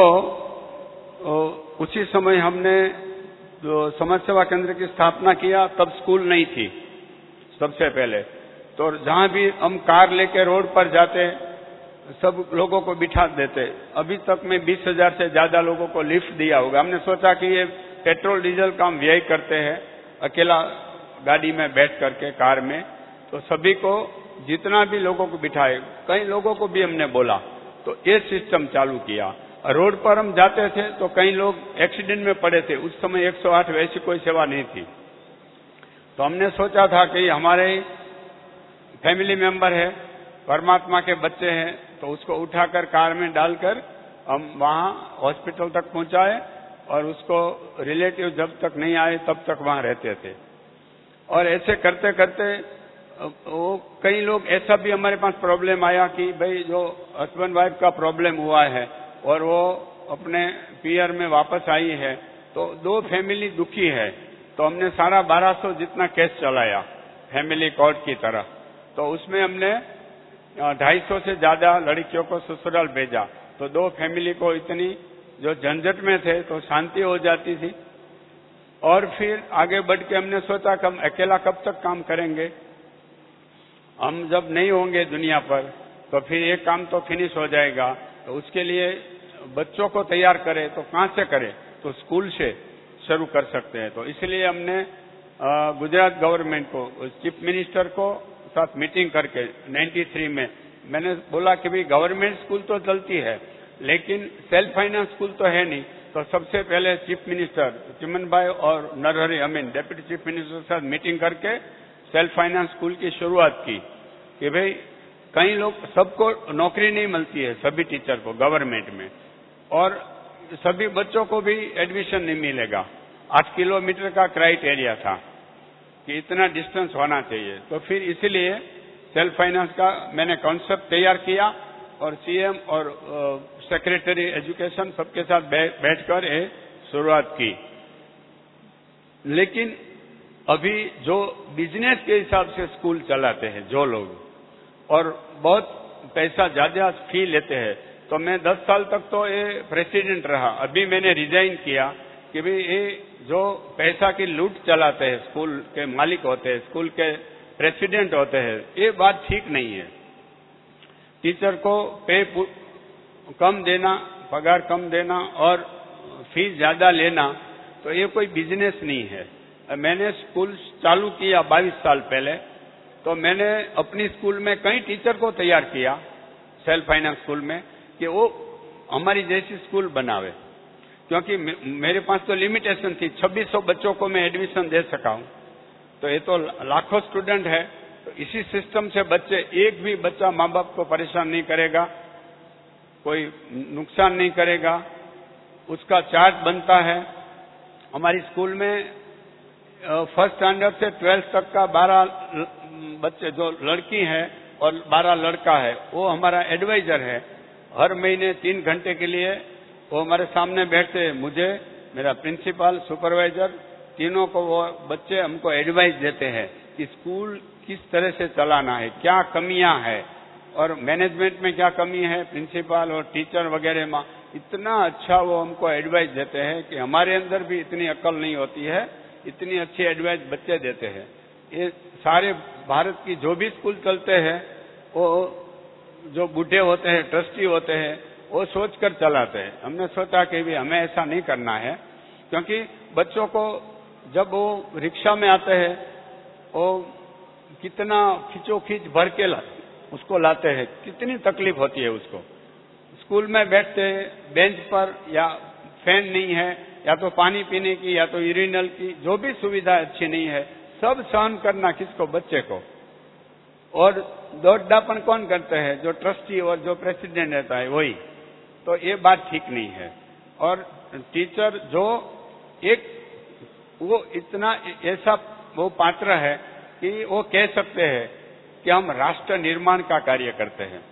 Speaker 5: उसी समय हमने जो समाज सेवा केंद्र की स्थापना किया, तब स्कूल नहीं थी सबसे पहले। तो जहां भी हम कार लेके रोड पर जाते, सब लोगों को बिठा देते। अभी तक में 20,000 से ज्यादा लोगों को लिफ्ट दिया होगा। हमने सोचा कि ये पेट्रोल डीजल का हम व्यय करते हैं, अकेला गाड़ी में बैठ करके कार में, तो सभी को जितना भी लोगों को बिठाए, कई लोगों को भी हमने बोला, तो ये सिस्टम चालू किया। रोड पर हम जाते थे तो कई लोग एक्सीडेंट में पड़े थे, उस समय 108 वैसी कोई सेवा नहीं थी। तो हमने सोचा था कि हमारे फैमिली मेंबर है, परमात्मा के बच्चे हैं, तो उसको उठाकर कार में डालकर हम वहां हॉस्पिटल तक पहुंचाए और उसको रिलेटिव जब तक नहीं आए तब तक वहां रहते थे। और ऐसे करते करते वो कई लोग, ऐसा भी हमारे पास प्रॉब्लम आया कि भाई जो हस्बैंड वाइफ का प्रॉब्लम हुआ है और वो अपने पीयर में वापस आई है, तो 2 फैमिली दुखी है, तो हमने सारा 1200 जितना केस चलाया फैमिली कोर्ट की तरह। तो उसमें हमने 250 से ज्यादा लड़कियों को ससुराल भेजा। तो 2 फैमिली को इतनी जो झंझट में थे तो शांति हो जाती थी। और फिर आगे बढ़ के हमने सोचा कि हम अकेला कब तक काम करेंगे, हम जब नहीं होंगे दुनिया पर तो फिर ये काम तो फिनिश हो जाएगा। तो उसके लिए बच्चों को तैयार करें, तो कहाँ से करें? तो स्कूल से शुरू कर सकते हैं। तो इसलिए हमने गुजरात गवर्नमेंट को, चीफ मिनिस्टर को साथ मीटिंग करके 93 में मैंने बोला कि भाई गवर्नमेंट स्कूल तो चलती है लेकिन सेल्फ फाइनेंस स्कूल तो है नहीं। तो सबसे पहले चीफ मिनिस्टर चिमन भाई और Narhari Amin deputy chief minister के साथ मीटिंग करके सेल्फ फाइनेंस स्कूल की शुरुआत की कि भाई कई लोग, सबको नौकरी नहीं मिलती है, सभी टीचर को गवर्नमेंट में, और सभी बच्चों को भी एडमिशन नहीं मिलेगा। 8 किलोमीटर का क्राइटेरिया था कि इतना डिस्टेंस होना चाहिए। तो फिर इसलिए सेल्फ फाइनेंस का मैंने कॉन्सेप्ट तैयार किया और सीएम और सेक्रेटरी एजुकेशन सबके साथ बैठकर ये शुरुआत की। लेकिन अभी जो बिजनेस के हिसाब से स्कूल चलाते हैं जो लोग, और बहुत पैसा ज्यादा फी लेते हैं, तो मैं 10 साल तक तो ये प्रेसिडेंट रहा। अभी मैंने रिजाइन किया कि भाई ये जो पैसा की लूट चलाते हैं, स्कूल के मालिक होते हैं, स्कूल के प्रेसिडेंट होते हैं, ये बात ठीक नहीं है। टीचर को पे कम देना, पगार कम देना और फीस ज्यादा लेना, तो ये कोई बिजनेस नहीं है। मैंने स्कूल चालू किया 22 साल पहले, तो मैंने अपनी स्कूल में कई टीचर को तैयार किया सेल्फ फाइनेंस स्कूल में कि वो हमारी जैसी स्कूल बनावे, क्योंकि मेरे पास तो लिमिटेशन थी, 2600 बच्चों को मैं एडमिशन दे सका हूं, तो ये तो लाखों स्टूडेंट है। तो इसी सिस्टम से बच्चे, एक भी बच्चा माँ बाप को परेशान नहीं करेगा, कोई नुकसान नहीं करेगा, उसका चार्ज बनता है। हमारी स्कूल में फर्स्ट स्टैंडर्ड से 12th तक का 12 बच्चे जो लड़की है और 12 लड़का है, वो हमारा एडवाइजर है। हर महीने 3 घंटे के लिए वो हमारे सामने बैठते हैं, मुझे, मेरा प्रिंसिपल, सुपरवाइजर, तीनों को वो बच्चे हमको एडवाइस देते हैं कि स्कूल किस तरह से चलाना है, क्या कमियां हैं और मैनेजमेंट में क्या कमी है, प्रिंसिपल और टीचर वगैरह में। इतना अच्छा वो हमको एडवाइस देते हैं कि हमारे अंदर भी इतनी अक्ल नहीं होती है, इतनी अच्छी एडवाइस बच्चे देते हैं। ये सारे भारत की जो भी स्कूल चलते हैं, वो जो बूढ़े होते हैं, ट्रस्टी होते हैं, वो सोचकर चलाते हैं। हमने सोचा कि भी हमें ऐसा नहीं करना है, क्योंकि बच्चों को जब वो रिक्शा में आते हैं, वो कितना खींचोखींच भर के उसको लाते हैं, कितनी तकलीफ होती है उसको। स्कूल में बैठते बेंच पर, या फैन नहीं है, या तो पानी पीने की, या तो यूरिनल की, जो भी सुविधा अच्छी नहीं है, सब सहन करना किसको, बच्चे को। और दौड़ापन कौन करते हैं, जो ट्रस्टी और जो प्रेसिडेंट रहता है वही। तो ये बात ठीक नहीं है। और टीचर जो एक, वो इतना ऐसा वो पात्र है कि वो कह सकते हैं कि हम राष्ट्र निर्माण का कार्य करते हैं।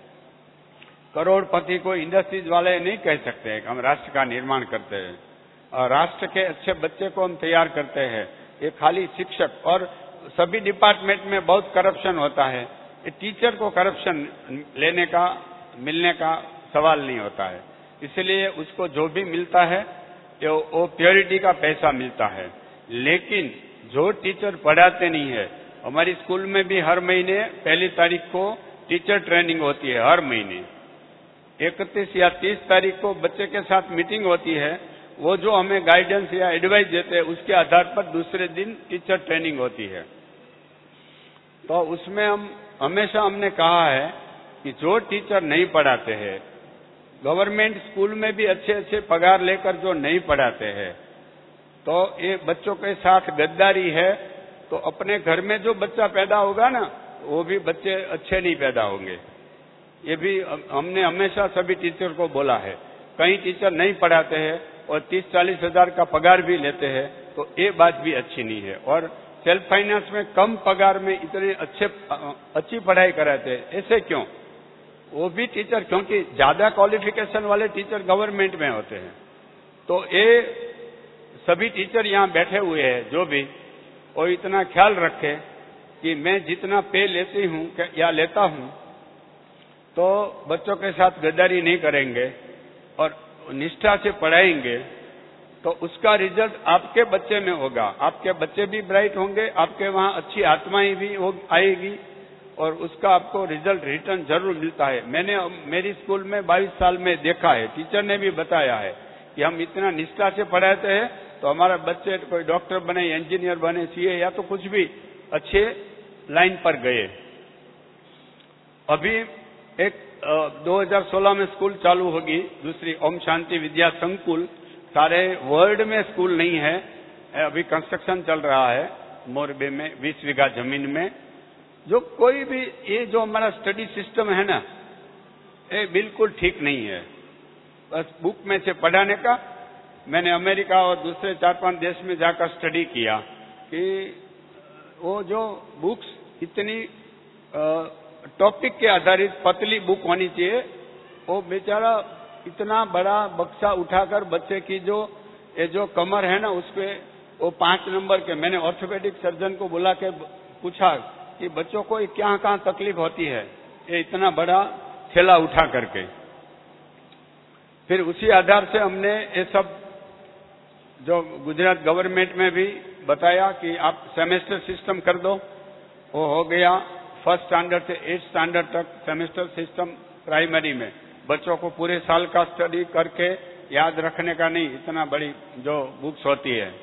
Speaker 5: करोड़पति को इंडस्ट्रीज वाले नहीं कह सकते हैं कि हम राष्ट्र का निर्माण करते हैं, और राष्ट्र के अच्छे बच्चे को हम तैयार करते हैं। ये खाली शिक्षक, और सभी डिपार्टमेंट में बहुत करप्शन होता है, ये टीचर को करप्शन लेने का, मिलने का सवाल नहीं होता है। इसलिए उसको जो भी मिलता है वो प्योरिटी का पैसा मिलता है। लेकिन जो टीचर पढ़ाते नहीं है, हमारी स्कूल में भी हर महीने 1 तारीख को टीचर ट्रेनिंग होती है, हर महीने 31 या 30 तारीख को बच्चे के साथ मीटिंग होती है। वो जो हमें गाइडेंस या एडवाइस देते हैं, उसके आधार पर दूसरे दिन टीचर ट्रेनिंग होती है। तो उसमें हमने कहा है कि जो टीचर नहीं पढ़ाते हैं, गवर्नमेंट स्कूल में भी अच्छे अच्छे पगार लेकर जो नहीं पढ़ाते हैं, तो ये बच्चों के साथ गद्दारी है। तो अपने घर में जो बच्चा पैदा होगा ना, वो भी बच्चे अच्छे नहीं पैदा होंगे। ये भी हमने हमेशा सभी टीचर को बोला है। कई टीचर नहीं पढ़ाते हैं और 30-40 हजार का पगार भी लेते हैं, तो ये बात भी अच्छी नहीं है। और सेल्फ फाइनेंस में कम पगार में इतने अच्छी पढ़ाई कराते हैं, ऐसे क्यों? वो भी टीचर, क्योंकि ज्यादा क्वालिफिकेशन वाले टीचर गवर्नमेंट में होते हैं। तो ये सभी टीचर यहाँ बैठे हुए हैं जो भी, वो इतना ख्याल रखे कि मैं जितना पे लेती हूँ या लेता हूँ, तो बच्चों के साथ गद्दारी नहीं करेंगे और निष्ठा से पढ़ाएंगे, तो उसका रिजल्ट आपके बच्चे में होगा। आपके बच्चे भी ब्राइट होंगे, आपके वहाँ अच्छी आत्माएं भी आएगी, और उसका आपको रिजल्ट रिटर्न जरूर मिलता है। मैंने मेरी स्कूल में 22 साल में देखा है, टीचर ने भी बताया है कि हम इतना निष्ठा से पढ़ाते हैं, तो हमारा बच्चे कोई डॉक्टर बने, इंजीनियर बने, सीए या तो कुछ भी अच्छे लाइन पर गए। अभी एक 2016 में स्कूल चालू होगी, दूसरी ओम शांति विद्या संकुल। सारे वर्ल्ड में स्कूल नहीं है, अभी कंस्ट्रक्शन चल रहा है मोरबे में 20 बीघा जमीन में। जो कोई भी, ये जो हमारा स्टडी सिस्टम है ना, ये बिल्कुल ठीक नहीं है। बस बुक में से पढ़ाने का। मैंने अमेरिका और दूसरे 4-5 देश में जाकर स्टडी किया कि वो जो बुक्स इतनी टॉपिक के आधारित पतली बुक होनी चाहिए, वो बेचारा इतना बड़ा बक्सा उठाकर बच्चे की जो कमर है ना, उसपे वो 5 नंबर के, मैंने ऑर्थोपेडिक सर्जन को बुला के पूछा कि बच्चों को कहाँ तकलीफ होती है, ये इतना बड़ा थैला उठा करके। फिर उसी आधार से हमने ये सब जो गुजरात गवर्नमेंट में भी बताया कि आप सेमेस्टर सिस्टम कर दो, वो हो गया। फर्स्ट स्टैंडर्ड से 8th स्टैंडर्ड तक सेमेस्टर सिस्टम प्राइमरी में, बच्चों को पूरे साल का स्टडी करके याद रखने का नहीं, इतना बड़ी जो बुक्स होती है।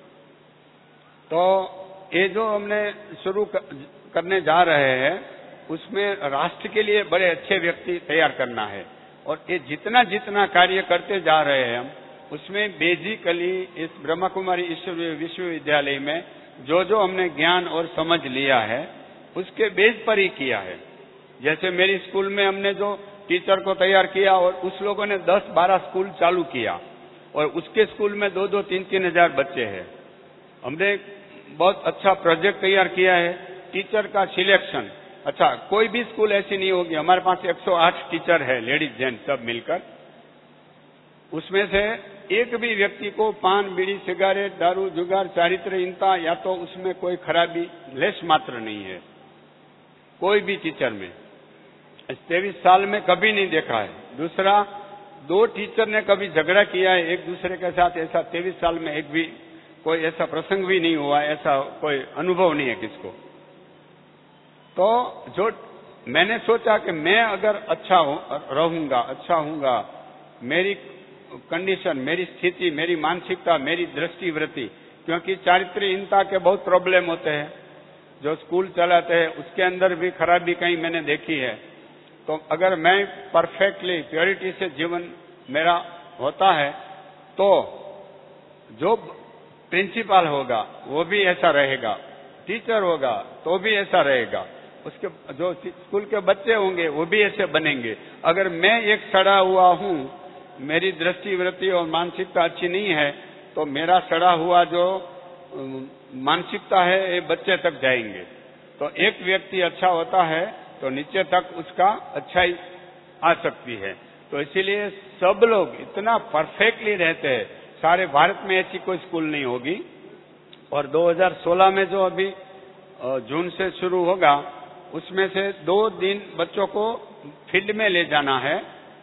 Speaker 5: तो ये जो हमने शुरू करने जा रहे हैं, उसमें राष्ट्र के लिए बड़े अच्छे व्यक्ति तैयार करना है। और ये जितना जितना कार्य करते जा रहे हैं हम, उसमें बेसिकली इस ब्रह्मा कुमारी ईश्वरीय विश्वविद्यालय में जो जो हमने ज्ञान और समझ लिया है, उसके बेस पर ही किया है। जैसे मेरी स्कूल में हमने जो टीचर को तैयार किया, और उस लोगों ने 10-12 स्कूल चालू किया, और उसके स्कूल में 2-2, 3-3 हजार बच्चे हैं। हमने बहुत अच्छा प्रोजेक्ट तैयार किया है, टीचर का सिलेक्शन। अच्छा, कोई भी स्कूल ऐसी नहीं होगी, हमारे पास 108 टीचर है, लेडीज जेंट्स सब मिलकर। उसमें से एक भी व्यक्ति को पान, बीड़ी, सिगारेट, दारू, जुगार, चारित्रहीनता या तो उसमें कोई खराबी लेश मात्र नहीं है, कोई भी टीचर में 23 साल में कभी नहीं देखा है। दूसरा, 2 टीचर ने कभी झगड़ा किया है एक दूसरे के साथ, ऐसा 23 साल में एक भी कोई ऐसा प्रसंग भी नहीं हुआ, ऐसा कोई अनुभव नहीं है किसको। तो जो मैंने सोचा कि मैं अगर अच्छा रहूंगा, अच्छा हूंगा, मेरी कंडीशन, मेरी स्थिति, मेरी मानसिकता, मेरी दृष्टिवृत्ति, क्योंकि चारित्र्यहीनता के बहुत प्रॉब्लम होते हैं, जो स्कूल चलाते हैं उसके अंदर भी खराबी कहीं मैंने देखी है। तो अगर मैं परफेक्टली प्योरिटी से जीवन मेरा होता है, तो जो प्रिंसिपल होगा वो भी ऐसा रहेगा, टीचर होगा तो भी ऐसा रहेगा, उसके जो स्कूल के बच्चे होंगे वो भी ऐसे बनेंगे। अगर मैं एक सड़ा हुआ हूं, मेरी दृष्टिवृत्ति और मानसिकता अच्छी नहीं है, तो मेरा सड़ा हुआ जो मानसिकता है ये बच्चे तक जाएंगे। तो एक व्यक्ति अच्छा होता है तो नीचे तक उसका अच्छाई आ सकती है। तो इसीलिए सब लोग इतना परफेक्टली रहते हैं, सारे भारत में ऐसी कोई स्कूल नहीं होगी। और 2016 में जो अभी जून से शुरू होगा, उसमें से 2 दिन बच्चों को फील्ड में ले जाना है,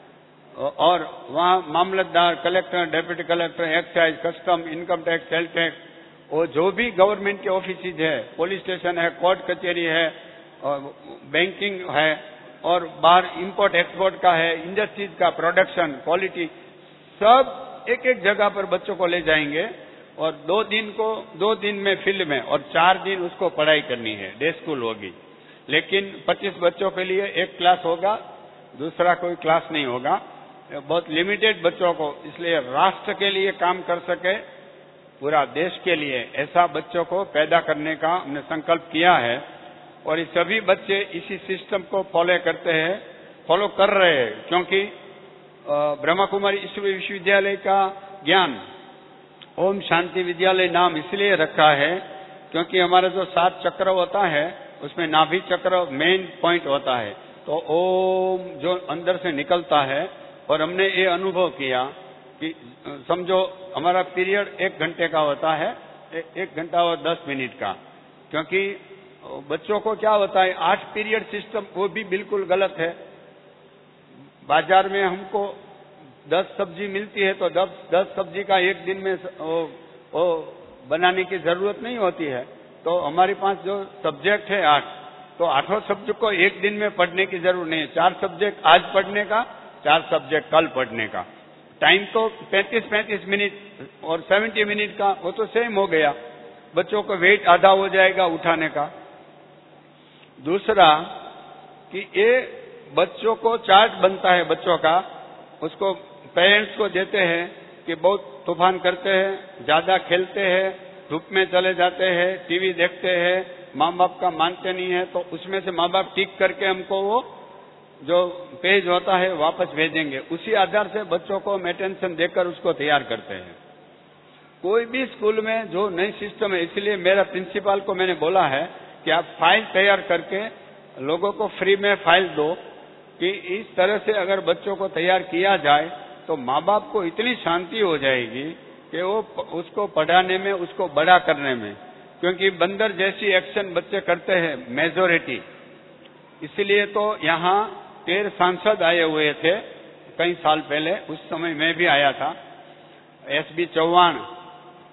Speaker 5: और वहाँ मामलतदार, collector, deputy collector, excise, custom, income tax, sale tax, और जो भी गवर्नमेंट के ऑफिस है, पुलिस स्टेशन है, कोर्ट कचहरी है, और बैंकिंग है, और बाहर इंपोर्ट एक्सपोर्ट का है, इंडस्ट्रीज का, प्रोडक्शन, क्वालिटी, सब एक एक जगह पर बच्चों को ले जाएंगे। और 2 दिन में फील्ड में, और 4 दिन उसको पढ़ाई करनी है, डे स्कूल होगी। लेकिन 25 बच्चों के लिए एक क्लास होगा, दूसरा कोई क्लास नहीं होगा, बहुत लिमिटेड बच्चों को, इसलिए राष्ट्र के लिए काम कर सके, पूरा देश के लिए, ऐसा बच्चों को पैदा करने का हमने संकल्प किया है। और ये सभी बच्चे इसी सिस्टम को फॉलो कर रहे हैं, क्योंकि ब्रह्मा कुमारी ईश्वरीय विश्वविद्यालय का ज्ञान ओम शांति विद्यालय नाम इसलिए रखा है, क्योंकि हमारा जो 7 चक्र होता है, उसमें नाभि चक्र मेन पॉइंट होता है। तो ओम जो अंदर से निकलता है, और हमने ये अनुभव किया कि समझो हमारा पीरियड 1 घंटे का होता है, 1 घंटा और 10 मिनट का, क्योंकि बच्चों को क्या होता है 8 पीरियड सिस्टम, वो भी बिल्कुल गलत है। बाजार में हमको 10 सब्जी मिलती है, तो 10 सब्जी का एक दिन में वो बनाने की जरूरत नहीं होती है। तो हमारे पास जो सब्जेक्ट है 8, तो 8 सब्जेक्ट को एक दिन में पढ़ने की जरूरत नहीं है। 4 सब्जेक्ट आज पढ़ने का, 4 सब्जेक्ट कल पढ़ने का। टाइम तो 35 मिनट और 70 मिनट का, वो तो सेम हो गया। बच्चों को वेट आधा हो जाएगा उठाने का। दूसरा कि ये बच्चों को चार्ट बनता है बच्चों का, उसको पेरेंट्स को देते हैं कि बहुत तूफान करते हैं, ज्यादा खेलते हैं, धूप में चले जाते हैं, टीवी देखते हैं, माँ बाप का मानते नहीं है, तो उसमें से माँ बाप टिक करके हमको वो जो पेज होता है वापस भेजेंगे। उसी आधार से बच्चों को हम अटेंशन देकर उसको तैयार करते हैं। कोई भी स्कूल में जो नई सिस्टम है, इसलिए मेरा प्रिंसिपल को मैंने बोला है कि आप फाइल तैयार करके लोगों को फ्री में फाइल दो, कि इस तरह से अगर बच्चों को तैयार किया जाए तो माँ बाप को इतनी शांति हो जाएगी कि वो उसको पढ़ाने में, उसको बड़ा करने में, क्योंकि बंदर जैसी एक्शन बच्चे करते हैं मेजोरिटी। इसलिए तो यहाँ 13 सांसद आए हुए थे कई साल पहले, उस समय मैं भी आया था। SB चौहान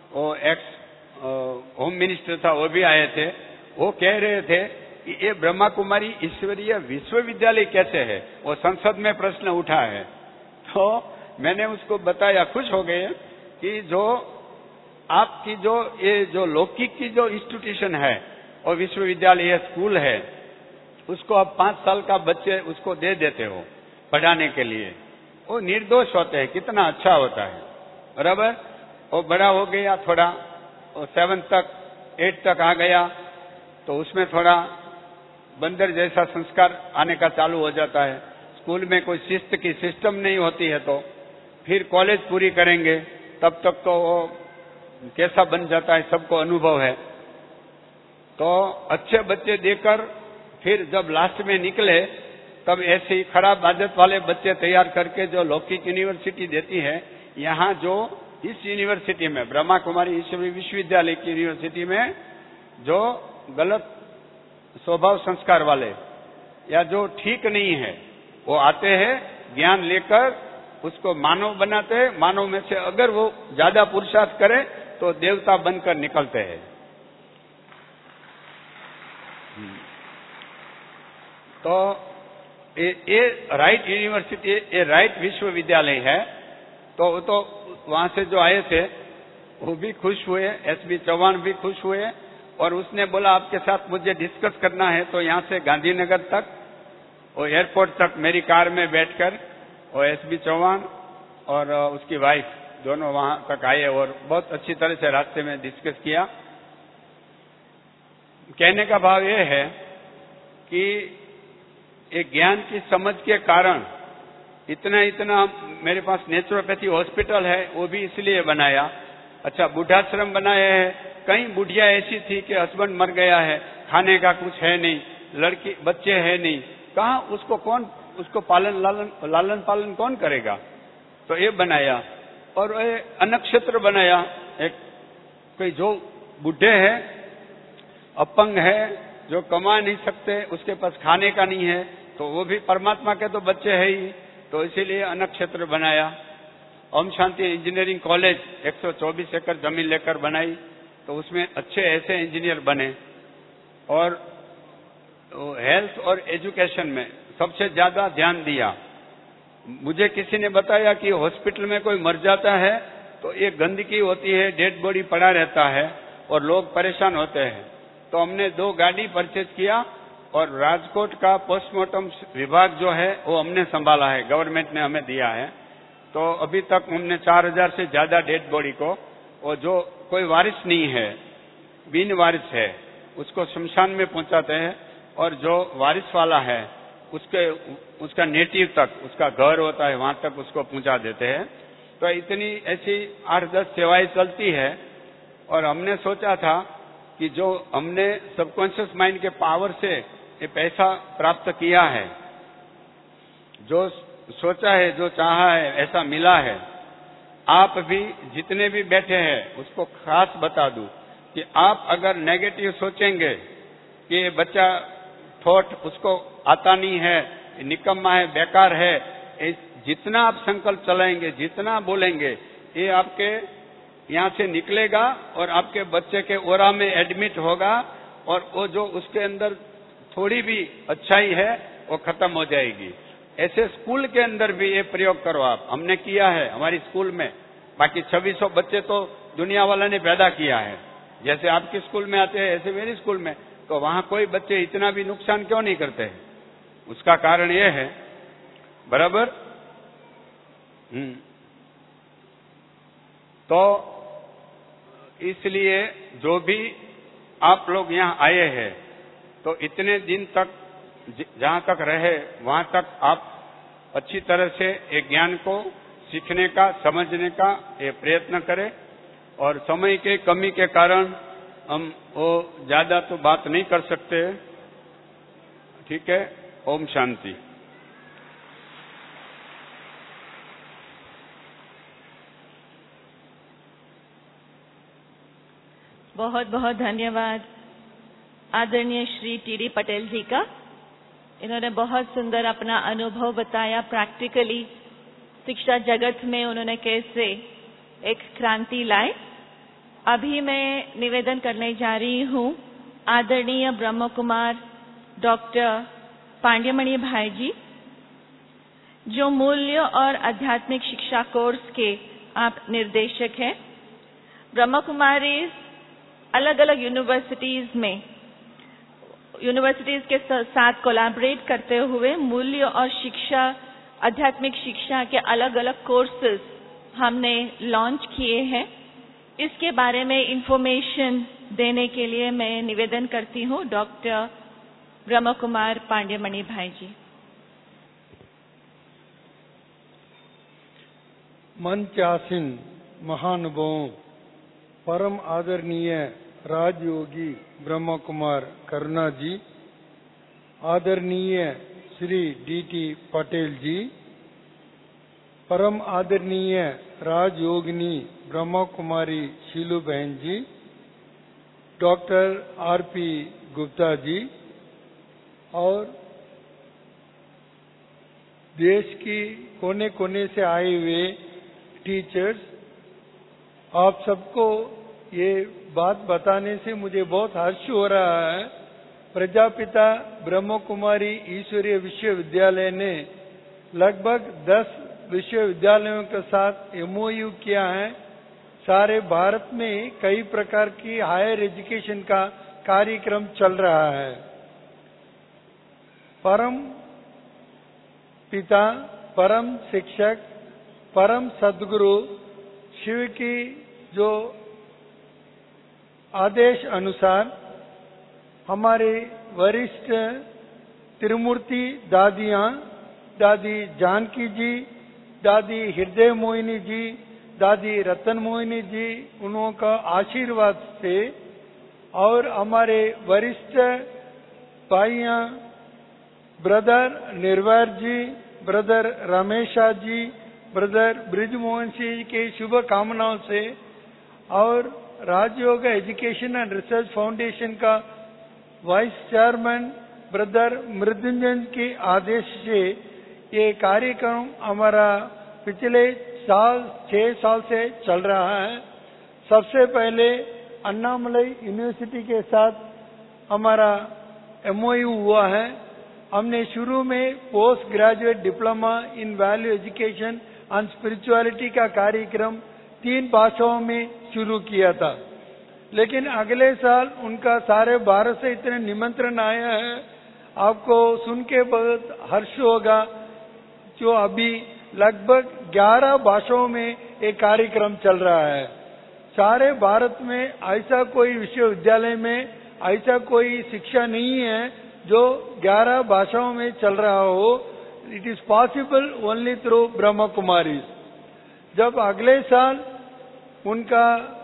Speaker 5: वो एक्स होम मिनिस्टर था, वो भी आए थे। वो कह रहे थे कि ये ब्रह्मा कुमारी ईश्वरीय विश्वविद्यालय कैसे है, वो संसद में प्रश्न उठा है। तो मैंने उसको बताया, खुश हो गए कि जो आपकी जो लौकिक की जो इंस्टीट्यूशन है और विश्वविद्यालय स्कूल है, उसको आप 5 साल का बच्चे उसको दे देते हो पढ़ाने के लिए, वो निर्दोष होते हैं, कितना अच्छा होता है, बराबर। वो बड़ा हो गया थोड़ा, 7 तक 8 तक आ गया, तो उसमें थोड़ा बंदर जैसा संस्कार आने का चालू हो जाता है। स्कूल में कोई शिस्त की सिस्टम नहीं होती है, तो फिर कॉलेज पूरी करेंगे तब तक तो वो कैसा बन जाता है सबको अनुभव है। तो अच्छे बच्चे देकर फिर जब लास्ट में निकले तब ऐसे ही खराब आदत वाले बच्चे तैयार करके जो लौकिक यूनिवर्सिटी देती है, यहाँ जो इस यूनिवर्सिटी में ब्रह्मा कुमारी ईश्वरीय विश्वविद्यालय की यूनिवर्सिटी में जो गलत स्वभाव संस्कार वाले या जो ठीक नहीं है, वो आते हैं ज्ञान लेकर, उसको मानव बनाते हैं। मानव में से अगर वो ज्यादा पुरुषार्थ करे तो देवता बनकर निकलते हैं। तो ये राइट यूनिवर्सिटी, ये राइट विश्वविद्यालय है। तो वो तो वहां से जो आए थे वो भी खुश हुए, एसबी चौहान भी खुश हुए, और उसने बोला आपके साथ मुझे डिस्कस करना है। तो यहाँ से गांधीनगर तक और एयरपोर्ट तक मेरी कार में बैठकर और एसबी चौहान और उसकी वाइफ दोनों वहां तक आए और बहुत अच्छी तरह से रास्ते में डिस्कस किया। कहने का भाव ये है कि एक ज्ञान की समझ के कारण इतना मेरे पास नेचुरोपैथी हॉस्पिटल है, वो भी इसलिए बनाया। अच्छा, बुढ़ाश्रम बनाया है। कई बुढ़िया ऐसी थी कि हस्बैंड मर गया है, खाने का कुछ है नहीं, लड़की बच्चे है नहीं, कहाँ उसको कौन, उसको लालन पालन कौन करेगा। तो ये बनाया। और ये अनक्षेत्र बनाया। एक कोई जो बुढ़े हैं, अपंग है, जो कमा नहीं सकते, उसके पास खाने का नहीं है, तो वो भी परमात्मा के तो बच्चे है ही, तो इसीलिए अनक्षेत्र बनाया। ओम शांति इंजीनियरिंग कॉलेज 124 एकड़ जमीन लेकर बनाई, तो उसमें अच्छे ऐसे इंजीनियर बने। और हेल्थ और एजुकेशन में सबसे ज्यादा ध्यान दिया। मुझे किसी ने बताया कि हॉस्पिटल में कोई मर जाता है तो ये गंदगी होती है, डेड बॉडी पड़ा रहता है और लोग परेशान होते हैं। तो हमने 2 गाड़ी परचेज किया और राजकोट का पोस्टमार्टम विभाग जो है वो हमने संभाला है, गवर्नमेंट ने हमें दिया है। तो अभी तक हमने 4000 से ज्यादा डेड बॉडी को, और जो कोई वारिस नहीं है, बिन वारिस है, उसको शमशान में पहुंचाते हैं, और जो वारिस वाला है उसका नेटिव तक, उसका घर होता है वहां तक उसको पहुंचा देते हैं। तो इतनी ऐसी 8-10 सेवाएं चलती है। और हमने सोचा था कि जो हमने सबकॉन्शियस माइंड के पावर से ये पैसा प्राप्त किया है, जो सोचा है, जो चाहा है, ऐसा मिला है। आप भी जितने भी बैठे हैं उसको खास बता दूं कि आप अगर नेगेटिव सोचेंगे कि ये बच्चा थॉट उसको आता नहीं है, निकम्मा है, बेकार है, जितना आप संकल्प चलाएंगे, जितना बोलेंगे, ये आपके यहाँ से निकलेगा और आपके बच्चे के ओरा में एडमिट होगा, और वो जो उसके अंदर थोड़ी भी अच्छाई है वो खत्म हो जाएगी। ऐसे स्कूल के अंदर भी ये प्रयोग करो आप। हमने किया है हमारी स्कूल में। बाकी 2600 बच्चे तो दुनिया वाला ने पैदा किया है। जैसे आपके स्कूल में आते हैं ऐसे मेरी स्कूल में, तो वहां कोई बच्चे इतना भी नुकसान क्यों नहीं करते हैं? उसका कारण ये है, बराबर। तो इसलिए जो भी आप लोग यहाँ आए हैं, तो इतने दिन तक जहाँ तक रहे वहां तक आप अच्छी तरह से एक ज्ञान को सीखने का, समझने का ये प्रयत्न करें। और समय के कमी के कारण हम वो ज्यादा तो बात नहीं कर सकते, ठीक है। ओम शांति।
Speaker 1: बहुत बहुत धन्यवाद आदरणीय श्री टी.डी. पटेल जी का। इन्होंने बहुत सुंदर अपना अनुभव बताया। प्रैक्टिकली शिक्षा जगत में उन्होंने कैसे एक क्रांति लाई अभी मैं निवेदन करने जा रही हूँ आदरणीय ब्रह्म कुमार डॉक्टर पांड्यमणि भाई जी, जो मूल्य और आध्यात्मिक शिक्षा कोर्स के आप निर्देशक हैं। ब्रह्म कुमारी अलग अलग यूनिवर्सिटीज के साथ कोलैबोरेट करते हुए मूल्य और शिक्षा, आध्यात्मिक शिक्षा के अलग अलग कोर्सेज हमने लॉन्च किए हैं। इसके बारे में इंफॉर्मेशन देने के लिए मैं निवेदन करती हूँ डॉक्टर ब्रह्म कुमार पांड्यमणि भाई जी।
Speaker 6: मंचासीन महानुभावों, परम आदरणीय राजयोगी ब्रह्म कुमार करुणा जी, आदरणीय श्री डी.टी. पटेल जी, परम आदरणीय राजयोगिनी ब्रह्म कुमारी शीलू बहन जी, डॉक्टर आर.पी. गुप्ता जी और देश की कोने कोने से आए हुए टीचर्स, आप सबको ये बात बताने से मुझे बहुत हर्ष हो रहा है। प्रजापिता ब्रह्म कुमारी ईश्वरीय विश्वविद्यालय ने लगभग 10 विश्वविद्यालयों के साथ MOU किया है। सारे भारत में कई प्रकार की हायर एजुकेशन का कार्यक्रम चल रहा है। परम पिता, परम शिक्षक, परम सद्गुरु शिव की जो आदेश अनुसार हमारे वरिष्ठ त्रिमूर्ति दादियां, दादी जानकी जी, दादी हृदय मोहिनी जी, दादी रतन मोहिनी जी, उनका आशीर्वाद से और हमारे वरिष्ठ भाइयां brother Nirvair ji, brother Ramesha ji, brother Brijmohan Singh के शुभ कामनाओं से और Rajyoga education and research foundation का वाइस चेयरमैन ब्रदर मृत्युंजय के आदेश से ये कार्यक्रम हमारा पिछले 6 साल से चल रहा है। सबसे पहले अन्नामलई यूनिवर्सिटी के साथ हमारा MOU हुआ है। हमने शुरू में post graduate diploma in value education and spirituality का कार्यक्रम 3 भाषाओं में शुरू किया था, लेकिन अगले साल उनका सारे भारत से इतने निमंत्रण आया है, आपको सुन के बहुत हर्ष होगा, जो अभी लगभग 11 भाषाओं में एक कार्यक्रम चल रहा है। सारे भारत में ऐसा कोई विश्वविद्यालय में ऐसा कोई शिक्षा नहीं है जो 11 भाषाओं में चल रहा हो। It is possible only through Brahma Kumari. जब अगले साल उनका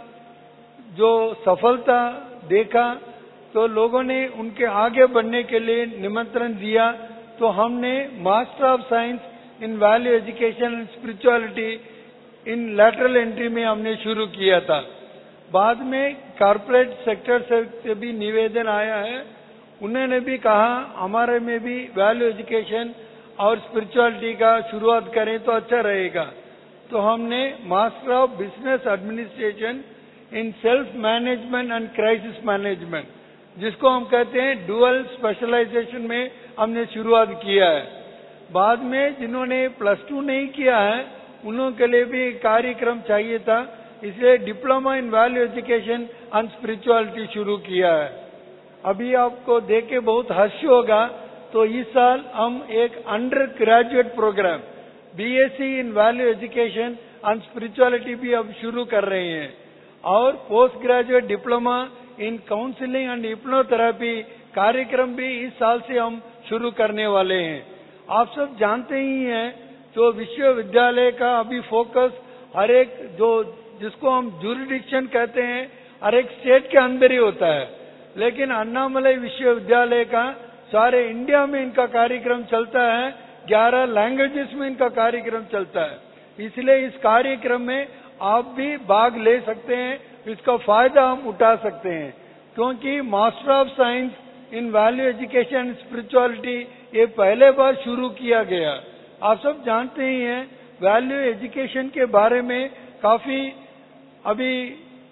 Speaker 6: जो सफलता देखा तो लोगों ने उनके आगे बढ़ने के लिए निमंत्रण दिया, तो हमने master of science in value education and spirituality in lateral entry में हमने शुरू किया था। बाद में कॉर्पोरेट सेक्टर से भी निवेदन आया है, उन्होंने भी कहा हमारे में भी वैल्यू एजुकेशन और स्पिरिचुअलिटी का शुरुआत करें तो अच्छा रहेगा। तो हमने master of business administration in self management and crisis management, जिसको हम कहते हैं डुअल स्पेशलाइजेशन में हमने शुरुआत किया है। बाद में जिन्होंने +2 नहीं किया है उन्हों के लिए भी कार्यक्रम चाहिए था, इसलिए diploma in value education and spirituality शुरू किया है। अभी आपको देख के बहुत हर्ष होगा, तो इस साल हम एक under graduate program BSc in value education and spirituality भी अब शुरू कर रहे हैं और post graduate diploma in counselling and hypnotherapy कार्यक्रम भी इस साल से हम शुरू करने वाले हैं। आप सब जानते ही हैं, जो विश्वविद्यालय का अभी फोकस हर एक जिसको हम जुरिडिक्शन कहते हैं, हर एक स्टेट के अंदर ही होता है, लेकिन अन्नामलई विश्वविद्यालय का सारे इंडिया में इनका कार्यक्रम चलता है, 11 लैंग्वेजेस में इनका कार्यक्रम चलता है। इसलिए इस कार्यक्रम में आप भी भाग ले सकते हैं, इसका फायदा हम उठा सकते हैं, क्योंकि master of science in value education spirituality ये पहले बार शुरू किया गया। आप सब जानते ही हैं, वैल्यू एजुकेशन के बारे में काफी अभी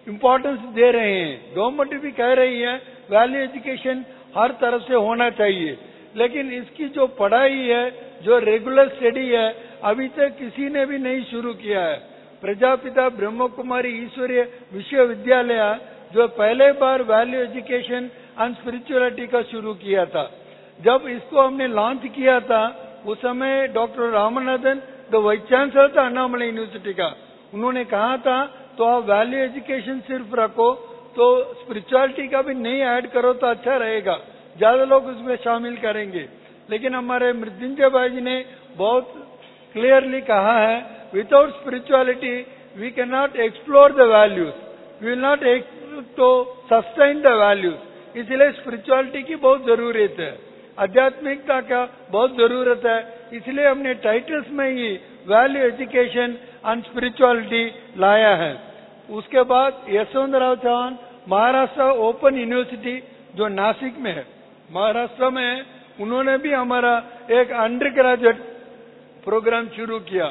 Speaker 6: इम्पोर्टेंस दे रहे हैं। गवर्नमेंट भी कह रही है वैल्यू एजुकेशन हर तरफ से होना चाहिए, लेकिन इसकी जो पढ़ाई है, जो रेगुलर स्टडी है, अभी तक किसी ने भी नहीं शुरू किया है। प्रजापिता ब्रह्म कुमारी ईश्वरीय विश्वविद्यालय जो पहले बार वैल्यू एजुकेशन एंड स्पिरिचुअलिटी का शुरू किया था, जब इसको हमने लॉन्च किया था उस समय doctor Ramanathan the vice chancellor था अण्णामलाई यूनिवर्सिटी का, उन्होंने कहा था तो आप वैल्यू एजुकेशन सिर्फ रखो, तो स्पिरिचुअलिटी का भी नहीं ऐड करो तो अच्छा रहेगा, ज्यादा लोग उसमें शामिल करेंगे। लेकिन हमारे मृत्युंजय भाई जी ने बहुत क्लियरली कहा है, without spirituality we can not explore the values, we will not able to sustain the values. इसलिए स्पिरिचुअलिटी की बहुत जरूरत है, आध्यात्मिकता का बहुत जरूरत है। इसलिए हमने टाइटल्स में ही वैल्यू एजुकेशन एंड स्पिरिचुअलिटी लाया है। उसके बाद यशवंतराव चौहान महाराष्ट्र ओपन यूनिवर्सिटी जो नासिक में है, महाराष्ट्र में है, उन्होंने भी हमारा एक अंडर ग्रेजुएट प्रोग्राम शुरू किया,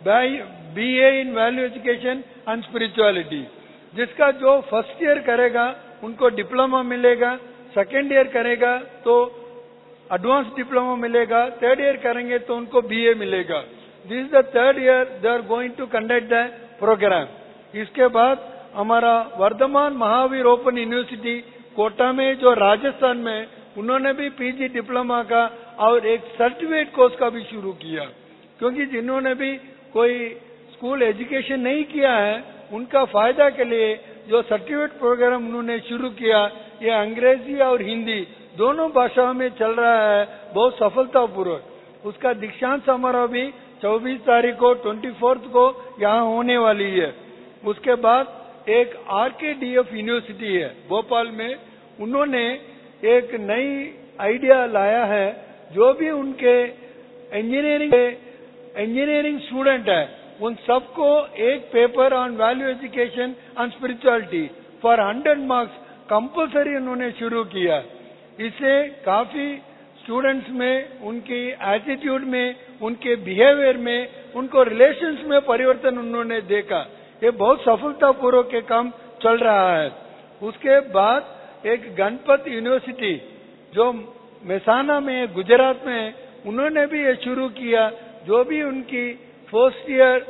Speaker 6: BA in value education and spirituality, जिसका जो फर्स्ट ईयर करेगा उनको डिप्लोमा मिलेगा, सेकेंड ईयर करेगा तो एडवांस डिप्लोमा मिलेगा, थर्ड ईयर करेंगे तो उनको BA मिलेगा। This is the third year they are going to conduct the program. इसके बाद हमारा वर्धमान महावीर ओपन यूनिवर्सिटी कोटा में जो राजस्थान में, उन्होंने भी PG डिप्लोमा का और एक सर्टिफिकेट कोर्स का भी शुरू किया, क्योंकि जिन्होंने भी कोई स्कूल एजुकेशन नहीं किया है उनका फायदा के लिए जो सर्टिफिकेट प्रोग्राम उन्होंने शुरू किया, ये अंग्रेजी और हिंदी दोनों भाषाओं में चल रहा है, बहुत सफलतापूर्वक। उसका दीक्षांत समारोह भी 24 तारीख को 24 को यहाँ होने वाली है। उसके बाद एक RKDF यूनिवर्सिटी है भोपाल में, उन्होंने एक नई आइडिया लाया है, जो भी उनके इंजीनियरिंग स्टूडेंट है उन सबको एक paper on value education and spirituality for 100 marks compulsory उन्होंने शुरू किया। इससे काफी स्टूडेंट्स में, उनकी एटीट्यूड में, उनके बिहेवियर में, उनको रिलेशंस में परिवर्तन उन्होंने देखा। ये बहुत सफलतापूर्वक काम चल रहा है। उसके बाद एक गणपत यूनिवर्सिटी जो मेहसाना में गुजरात में, उन्होंने भी ये शुरू किया, जो भी उनकी फर्स्ट ईयर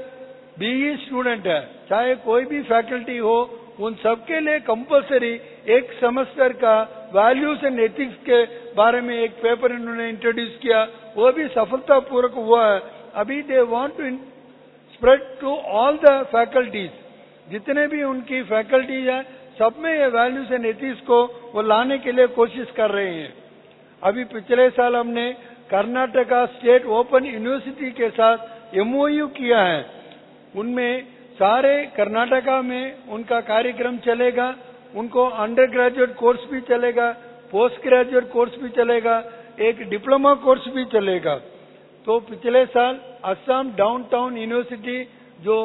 Speaker 6: BE स्टूडेंट है, चाहे कोई भी फैकल्टी हो, उन सबके लिए कंपल्सरी एक सेमेस्टर का वैल्यूज एंड एथिक्स के बारे में एक पेपर इन्होंने इंट्रोड्यूस किया, वो भी सफलतापूर्वक हुआ है। अभी they want to spread to all the faculties, जितने भी उनकी फैकल्टीज है सब में ये वैल्यूज एंड एथिक्स को वो लाने के लिए कोशिश कर रहे हैं। अभी पिछले साल हमने कर्नाटका स्टेट ओपन यूनिवर्सिटी के साथ MOU किया है, उनमें सारे कर्नाटका में उनका कार्यक्रम चलेगा, उनको अंडर ग्रेजुएट कोर्स भी चलेगा, पोस्ट ग्रेजुएट कोर्स भी चलेगा, एक डिप्लोमा कोर्स भी चलेगा। तो पिछले साल असम डाउनटाउन यूनिवर्सिटी जो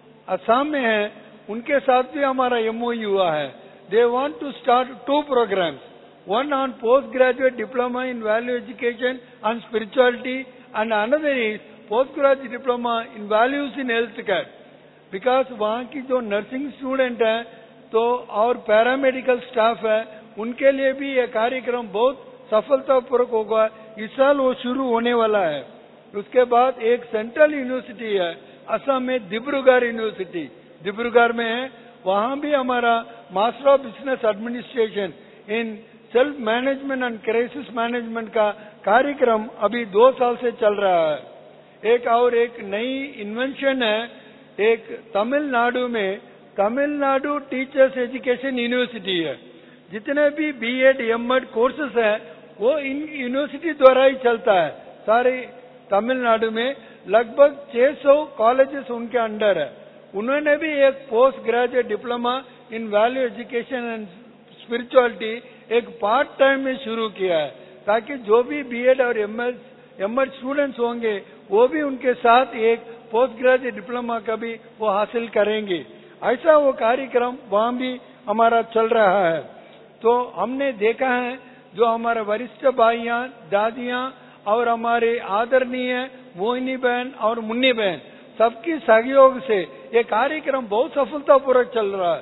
Speaker 6: असम में है, उनके साथ भी हमारा MOU हुआ है। They want to start 2 programs, one on postgraduate diploma in value education and spirituality, and another is postgraduate diploma in values in healthcare, because वहाँ की जो नर्सिंग स्टूडेंट है तो और पैरामेडिकल स्टाफ है, उनके लिए भी यह कार्यक्रम बहुत सफलतापूर्वक होगा। इस साल वो शुरू होने वाला है। उसके बाद एक सेंट्रल यूनिवर्सिटी है असम में, डिब्रूगढ़ यूनिवर्सिटी डिब्रूगढ़ में है, वहाँ भी हमारा master of business administration in self management and crisis management का कार्यक्रम अभी 2 साल से चल रहा है। एक नई इन्वेंशन है, एक तमिलनाडु में तमिलनाडु टीचर्स एजुकेशन यूनिवर्सिटी है। जितने भी B.Ed M.Ed कोर्सेस है वो इन यूनिवर्सिटी द्वारा ही चलता है। सारे तमिलनाडु में लगभग 600 कॉलेजेस उनके अंडर है। उन्होंने भी एक post graduate diploma in value education and spirituality एक पार्ट टाइम में शुरू किया है, ताकि जो भी B.Ed और M.Ed स्टूडेंट्स होंगे वो भी उनके साथ एक पोस्ट ग्रेजुएट डिप्लोमा का भी वो हासिल करेंगे। ऐसा वो कार्यक्रम वहाँ भी हमारा चल रहा है। तो हमने देखा है जो हमारे वरिष्ठ भाइयाँ, दादियाँ और हमारे आदरणीय मोहिनी बहन और मुन्नी बहन सबकी सहयोग से ये कार्यक्रम बहुत सफलतापूर्वक चल रहा है।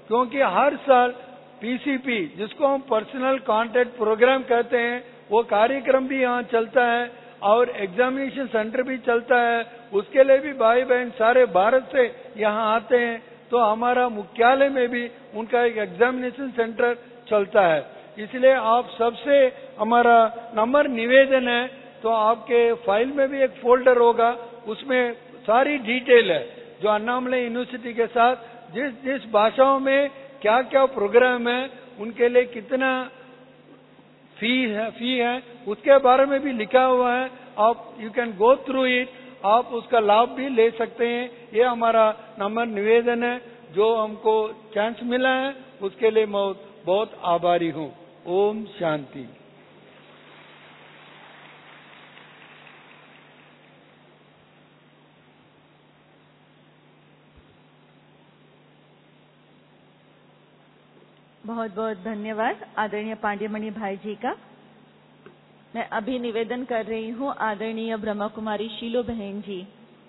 Speaker 6: क्योंकि हर साल पीसीपी, जिसको हम पर्सनल कॉन्टैक्ट प्रोग्राम कहते हैं, वो कार्यक्रम भी यहाँ चलता है और एग्जामिनेशन सेंटर भी चलता है। उसके लिए भी भाई बहन सारे भारत से यहाँ आते हैं। तो हमारा मुख्यालय में भी उनका एक एग्जामिनेशन सेंटर चलता है। इसलिए आप सबसे हमारा नंबर निवेदन है, तो आपके फाइल में भी एक फोल्डर होगा, उसमें सारी डिटेल है जो अन्नामलई यूनिवर्सिटी के साथ जिस जिस भाषाओं में क्या क्या प्रोग्राम है, उनके लिए कितना फी है उसके बारे में भी लिखा हुआ है। आप you can go through it, आप उसका लाभ भी ले सकते हैं। ये हमारा नंबर निवेदन है। जो हमको चांस मिला है उसके लिए मैं बहुत आभारी हूँ। ओम शांति।
Speaker 1: बहुत बहुत धन्यवाद आदरणीय पांड्यमणि भाई जी का। मैं अभी निवेदन कर रही हूँ आदरणीय ब्रह्मा कुमारी शीलो बहन जी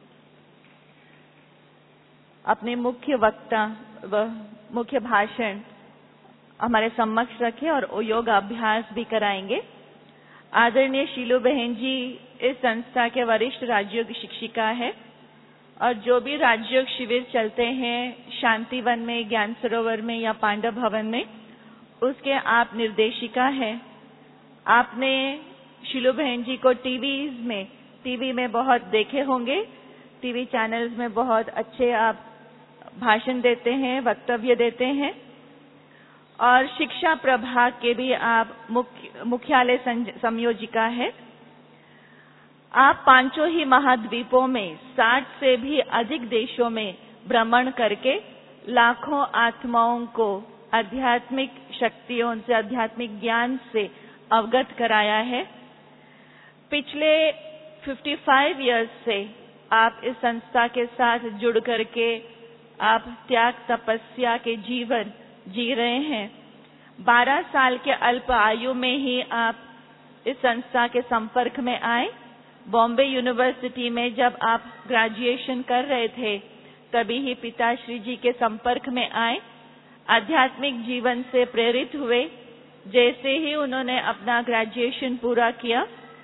Speaker 1: अपने मुख्य वक्ता व मुख्य भाषण हमारे सम्मुख रखे और योग अभ्यास भी कराएंगे। आदरणीय शीलो बहन जी इस संस्था के वरिष्ठ राजयोग शिक्षिका है और जो भी राजयोग शिविर चलते हैं शांतिवन में, ज्ञान सरोवर में या पांडव भवन में, उसके आप निर्देशिका हैं। आपने शीलो बहन जी को टीवी में बहुत देखे होंगे। टीवी चैनल्स में बहुत अच्छे आप भाषण देते हैं, वक्तव्य देते हैं और शिक्षा प्रभाग के भी आप मुख्यालय संयोजिका है। आप पांचों ही महाद्वीपों में 60 से भी अधिक देशों में भ्रमण करके लाखों आत्माओं को आध्यात्मिक शक्तियों से, आध्यात्मिक ज्ञान से अवगत कराया है। पिछले 55 इयर्स से आप इस संस्था के साथ जुड़ करके आप त्याग तपस्या के जीवन जी रहे हैं। 12 साल के अल्प आयु में ही आप इस संस्था के संपर्क में आए। बॉम्बे यूनिवर्सिटी में जब आप ग्रेजुएशन कर रहे थे तभी ही पिताश्री जी के संपर्क में आए, आध्यात्मिक जीवन से प्रेरित हुए। जैसे ही उन्होंने अपना ग्रेजुएशन पूरा किया,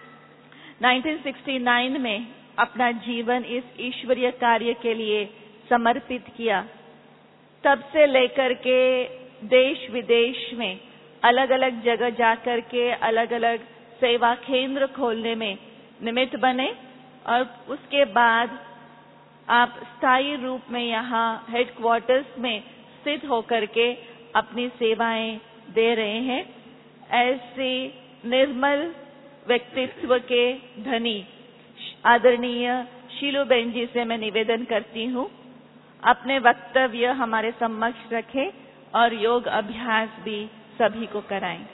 Speaker 1: 1969 में अपना जीवन इस ईश्वरीय कार्य के लिए समर्पित किया। तब से लेकर के देश विदेश में अलग अलग जगह जाकर के अलग अलग सेवा केंद्र खोलने में निमित्त बने और उसके बाद आप स्थायी रूप में यहाँ हेडक्वार्टर्स में स्थित होकर के अपनी सेवाएं दे रहे हैं। ऐसे निर्मल व्यक्तित्व के धनी आदरणीय शीलो बहन जी से मैं निवेदन करती हूँ अपने वक्तव्य हमारे सम्मुख रखें और योग अभ्यास भी सभी को कराएं।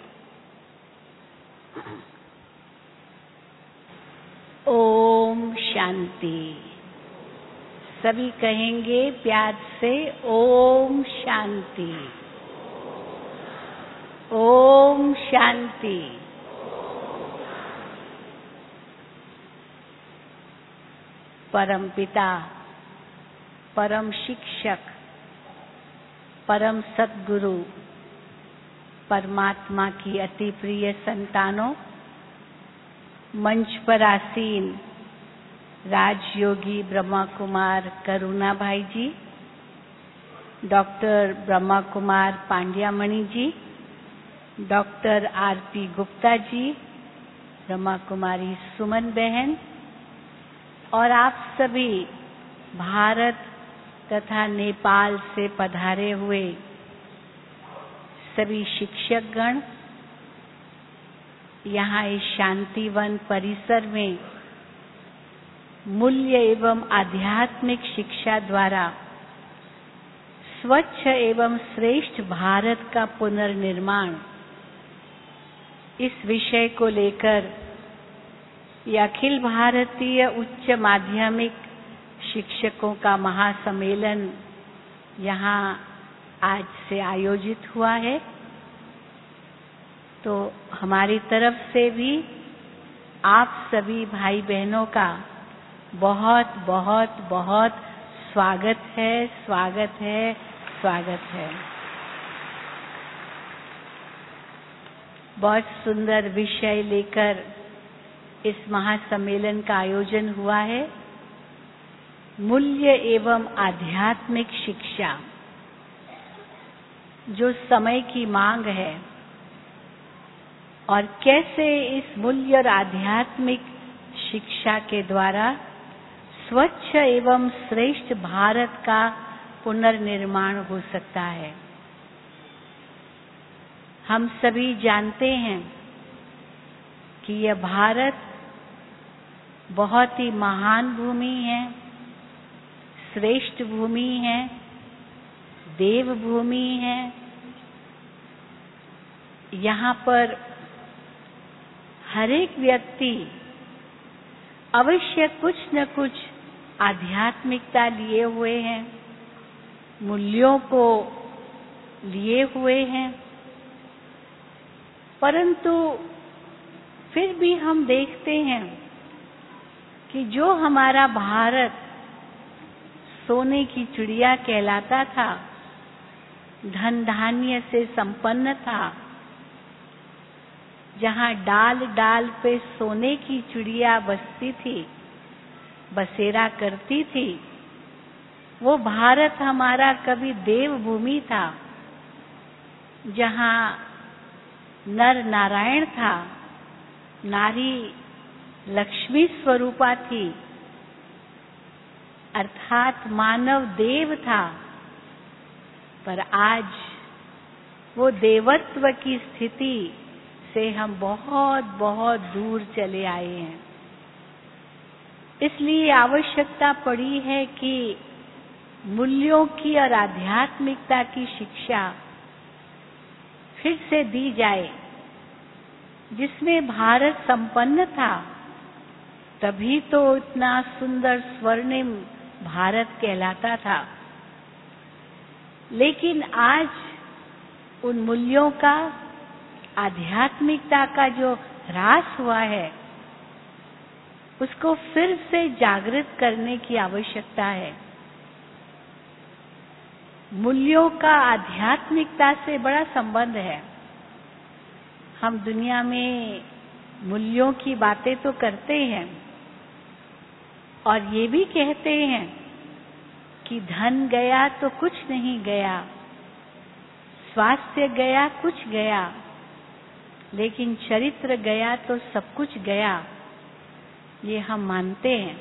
Speaker 7: ओम शांति। सभी कहेंगे प्यार से ओम शांति। ओम शांति। परम पिता, परम शिक्षक, परम सद्गुरु, परमात्मा की अति प्रिय संतानों, मंच पर आसीन राजयोगी ब्रह्मा कुमार करुणा भाई जी, डॉक्टर ब्रह्मा कुमार पांड्यामणि जी, डॉक्टर आरती गुप्ता जी, ब्रह्मा कुमारी सुमन बहन और आप सभी भारत तथा नेपाल से पधारे हुए सभी शिक्षकगण, यहाँ इस शांतिवन परिसर में मूल्य एवं आध्यात्मिक शिक्षा द्वारा स्वच्छ एवं श्रेष्ठ भारत का पुनर्निर्माण, इस विषय को लेकर यह अखिल भारतीय उच्च माध्यमिक शिक्षकों का महासम्मेलन यहाँ आज से आयोजित हुआ है। तो हमारी तरफ से भी आप सभी भाई बहनों का बहुत बहुत बहुत स्वागत है, स्वागत है, स्वागत है। बहुत सुंदर विषय लेकर इस महासम्मेलन का आयोजन हुआ है। मूल्य एवं आध्यात्मिक शिक्षा, जो समय की मांग है, और कैसे इस मूल्य और आध्यात्मिक शिक्षा के द्वारा स्वच्छ एवं श्रेष्ठ भारत का पुनर्निर्माण हो सकता है। हम सभी जानते हैं कि यह भारत बहुत ही महान भूमि है, श्रेष्ठ भूमि है, देव भूमि है। यहाँ पर हर एक व्यक्ति अवश्य कुछ न कुछ आध्यात्मिकता लिए हुए हैं, मूल्यों को लिए हुए हैं, परंतु फिर भी हम देखते हैं कि जो हमारा भारत सोने की चिड़िया कहलाता था, धन धान्य से संपन्न था, जहाँ डाल डाल पे सोने की चिड़िया बसती थी, बसेरा करती थी, वो भारत हमारा कभी देवभूमि था, जहाँ नर नारायण था, नारी लक्ष्मी स्वरूपा थी, अर्थात मानव देव था। पर आज वो देवत्व की स्थिति से हम बहुत बहुत दूर चले आए हैं। इसलिए आवश्यकता पड़ी है कि मूल्यों की और आध्यात्मिकता की शिक्षा फिर से दी जाए, जिसमें भारत संपन्न था, तभी तो इतना सुंदर स्वर्णिम भारत कहलाता था। लेकिन आज उन मूल्यों का, आध्यात्मिकता का जो ह्रास हुआ है, उसको फिर से जागृत करने की आवश्यकता है। मूल्यों का आध्यात्मिकता से बड़ा संबंध है। हम दुनिया में मूल्यों की बातें तो करते हैं और ये भी कहते हैं कि धन गया तो कुछ नहीं गया, स्वास्थ्य गया कुछ गया, लेकिन चरित्र गया तो सब कुछ गया, ये हम मानते हैं।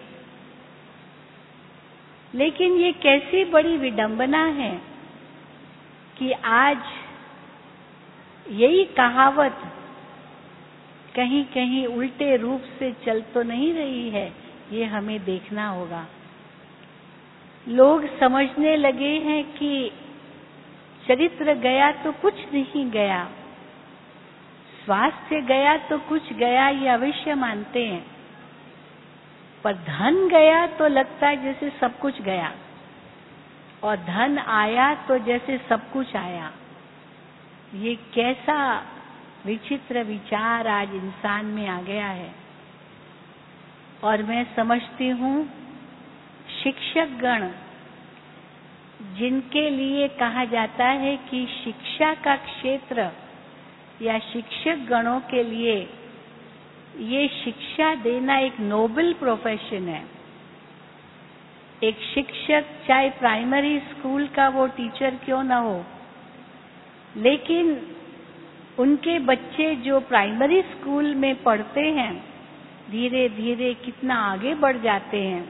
Speaker 7: लेकिन ये कैसी बड़ी विडंबना है कि आज यही कहावत कहीं कहीं उल्टे रूप से चल तो नहीं रही है, ये हमें देखना होगा। लोग समझने लगे हैं कि चरित्र गया तो कुछ नहीं गया, स्वास्थ्य गया तो कुछ गया, ये अवश्य मानते हैं, पर धन गया तो लगता है जैसे सब कुछ गया, और धन आया तो जैसे सब कुछ आया। ये कैसा विचित्र विचार आज इंसान में आ गया है। और मैं समझती हूँ शिक्षक गण, जिनके लिए कहा जाता है कि शिक्षा का क्षेत्र या शिक्षक गणों के लिए ये शिक्षा देना एक नोबल प्रोफेशन है। एक शिक्षक चाहे प्राइमरी स्कूल का वो टीचर क्यों ना हो, लेकिन उनके बच्चे जो प्राइमरी स्कूल में पढ़ते हैं, धीरे धीरे कितना आगे बढ़ जाते हैं।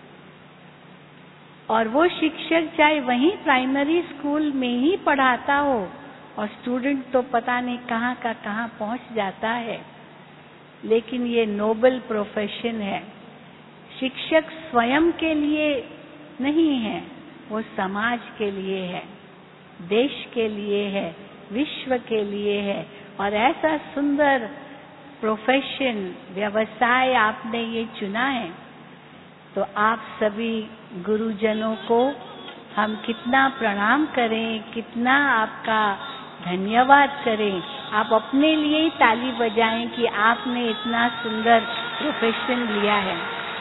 Speaker 7: और वो शिक्षक चाहे वहीं प्राइमरी स्कूल में ही पढ़ाता हो, और स्टूडेंट तो पता नहीं कहाँ का कहाँ पहुँच जाता है, लेकिन ये नोबल प्रोफेशन है। शिक्षक स्वयं के लिए नहीं है, वो समाज के लिए है, देश के लिए है, विश्व के लिए है। और ऐसा सुंदर प्रोफेशन, व्यवसाय आपने ये चुना है, तो आप सभी गुरुजनों को हम कितना प्रणाम करें, कितना आपका धन्यवाद करें। आप अपने लिए ही ताली बजाएं कि आपने इतना सुंदर प्रोफेशन लिया है।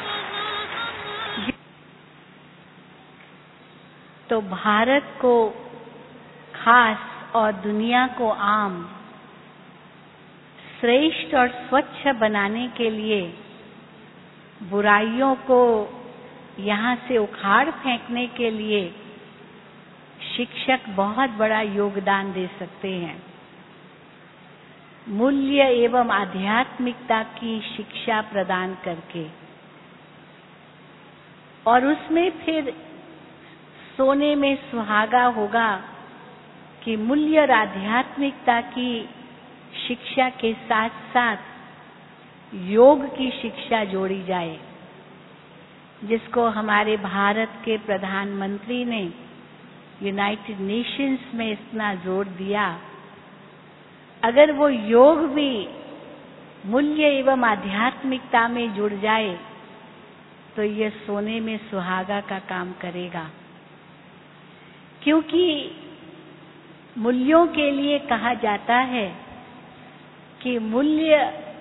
Speaker 7: तो भारत को खास और दुनिया को आम, श्रेष्ठ और स्वच्छ बनाने के लिए बुराइयों को यहाँ से उखाड़ फेंकने के लिए शिक्षक बहुत बड़ा योगदान दे सकते हैं। मूल्य एवं आध्यात्मिकता की शिक्षा प्रदान करके, और उसमें फिर सोने में सुहागा होगा कि मूल्य और आध्यात्मिकता की शिक्षा के साथ साथ योग की शिक्षा जोड़ी जाए, जिसको हमारे भारत के प्रधानमंत्री ने यूनाइटेड नेशंस में इतना जोर दिया। अगर वो योग भी मूल्य एवं आध्यात्मिकता में जुड़ जाए तो ये सोने में सुहागा का काम करेगा, क्योंकि मूल्यों के लिए कहा जाता है कि मूल्य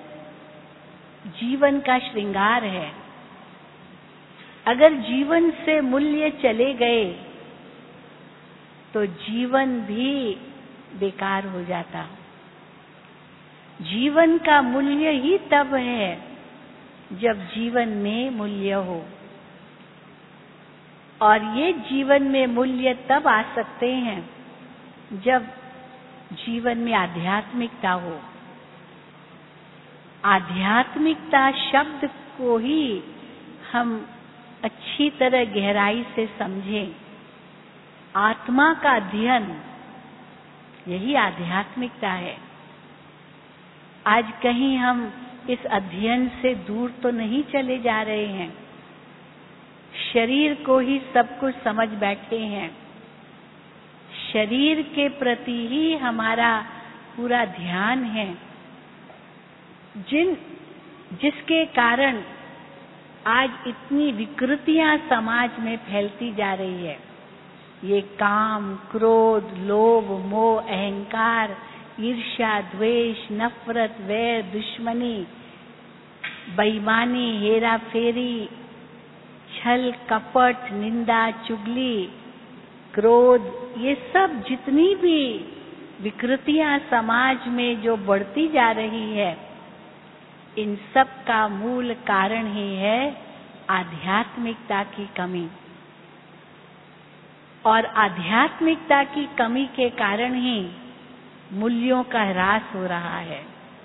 Speaker 7: जीवन का श्रृंगार है। अगर जीवन से मूल्य चले गए तो जीवन भी बेकार हो जाता। जीवन का मूल्य ही तब है जब जीवन में मूल्य हो, और ये जीवन में मूल्य तब आ सकते हैं जब जीवन में आध्यात्मिकता हो। आध्यात्मिकता शब्द को ही हम अच्छी तरह गहराई से समझें। आत्मा का अध्ययन, यही आध्यात्मिकता है। आज कहीं हम इस अध्ययन से दूर तो नहीं चले जा रहे हैं। शरीर को ही सब कुछ समझ बैठे हैं। शरीर के प्रति ही हमारा पूरा ध्यान है, जिसके कारण आज इतनी विकृतियां समाज में फैलती जा रही है। ये काम, क्रोध, लोभ, मोह, अहंकार, ईर्ष्या, द्वेष, नफरत, वैर, दुश्मनी, बेईमानी, हेरा फेरी, छल, कपट, निंदा, चुगली, क्रोध, ये सब जितनी भी विकृतियां समाज में जो बढ़ती जा रही है, इन सब का मूल कारण ही है आध्यात्मिकता की कमी। और आध्यात्मिकता की कमी के कारण ही मूल्यों का ह्रास हो रहा है।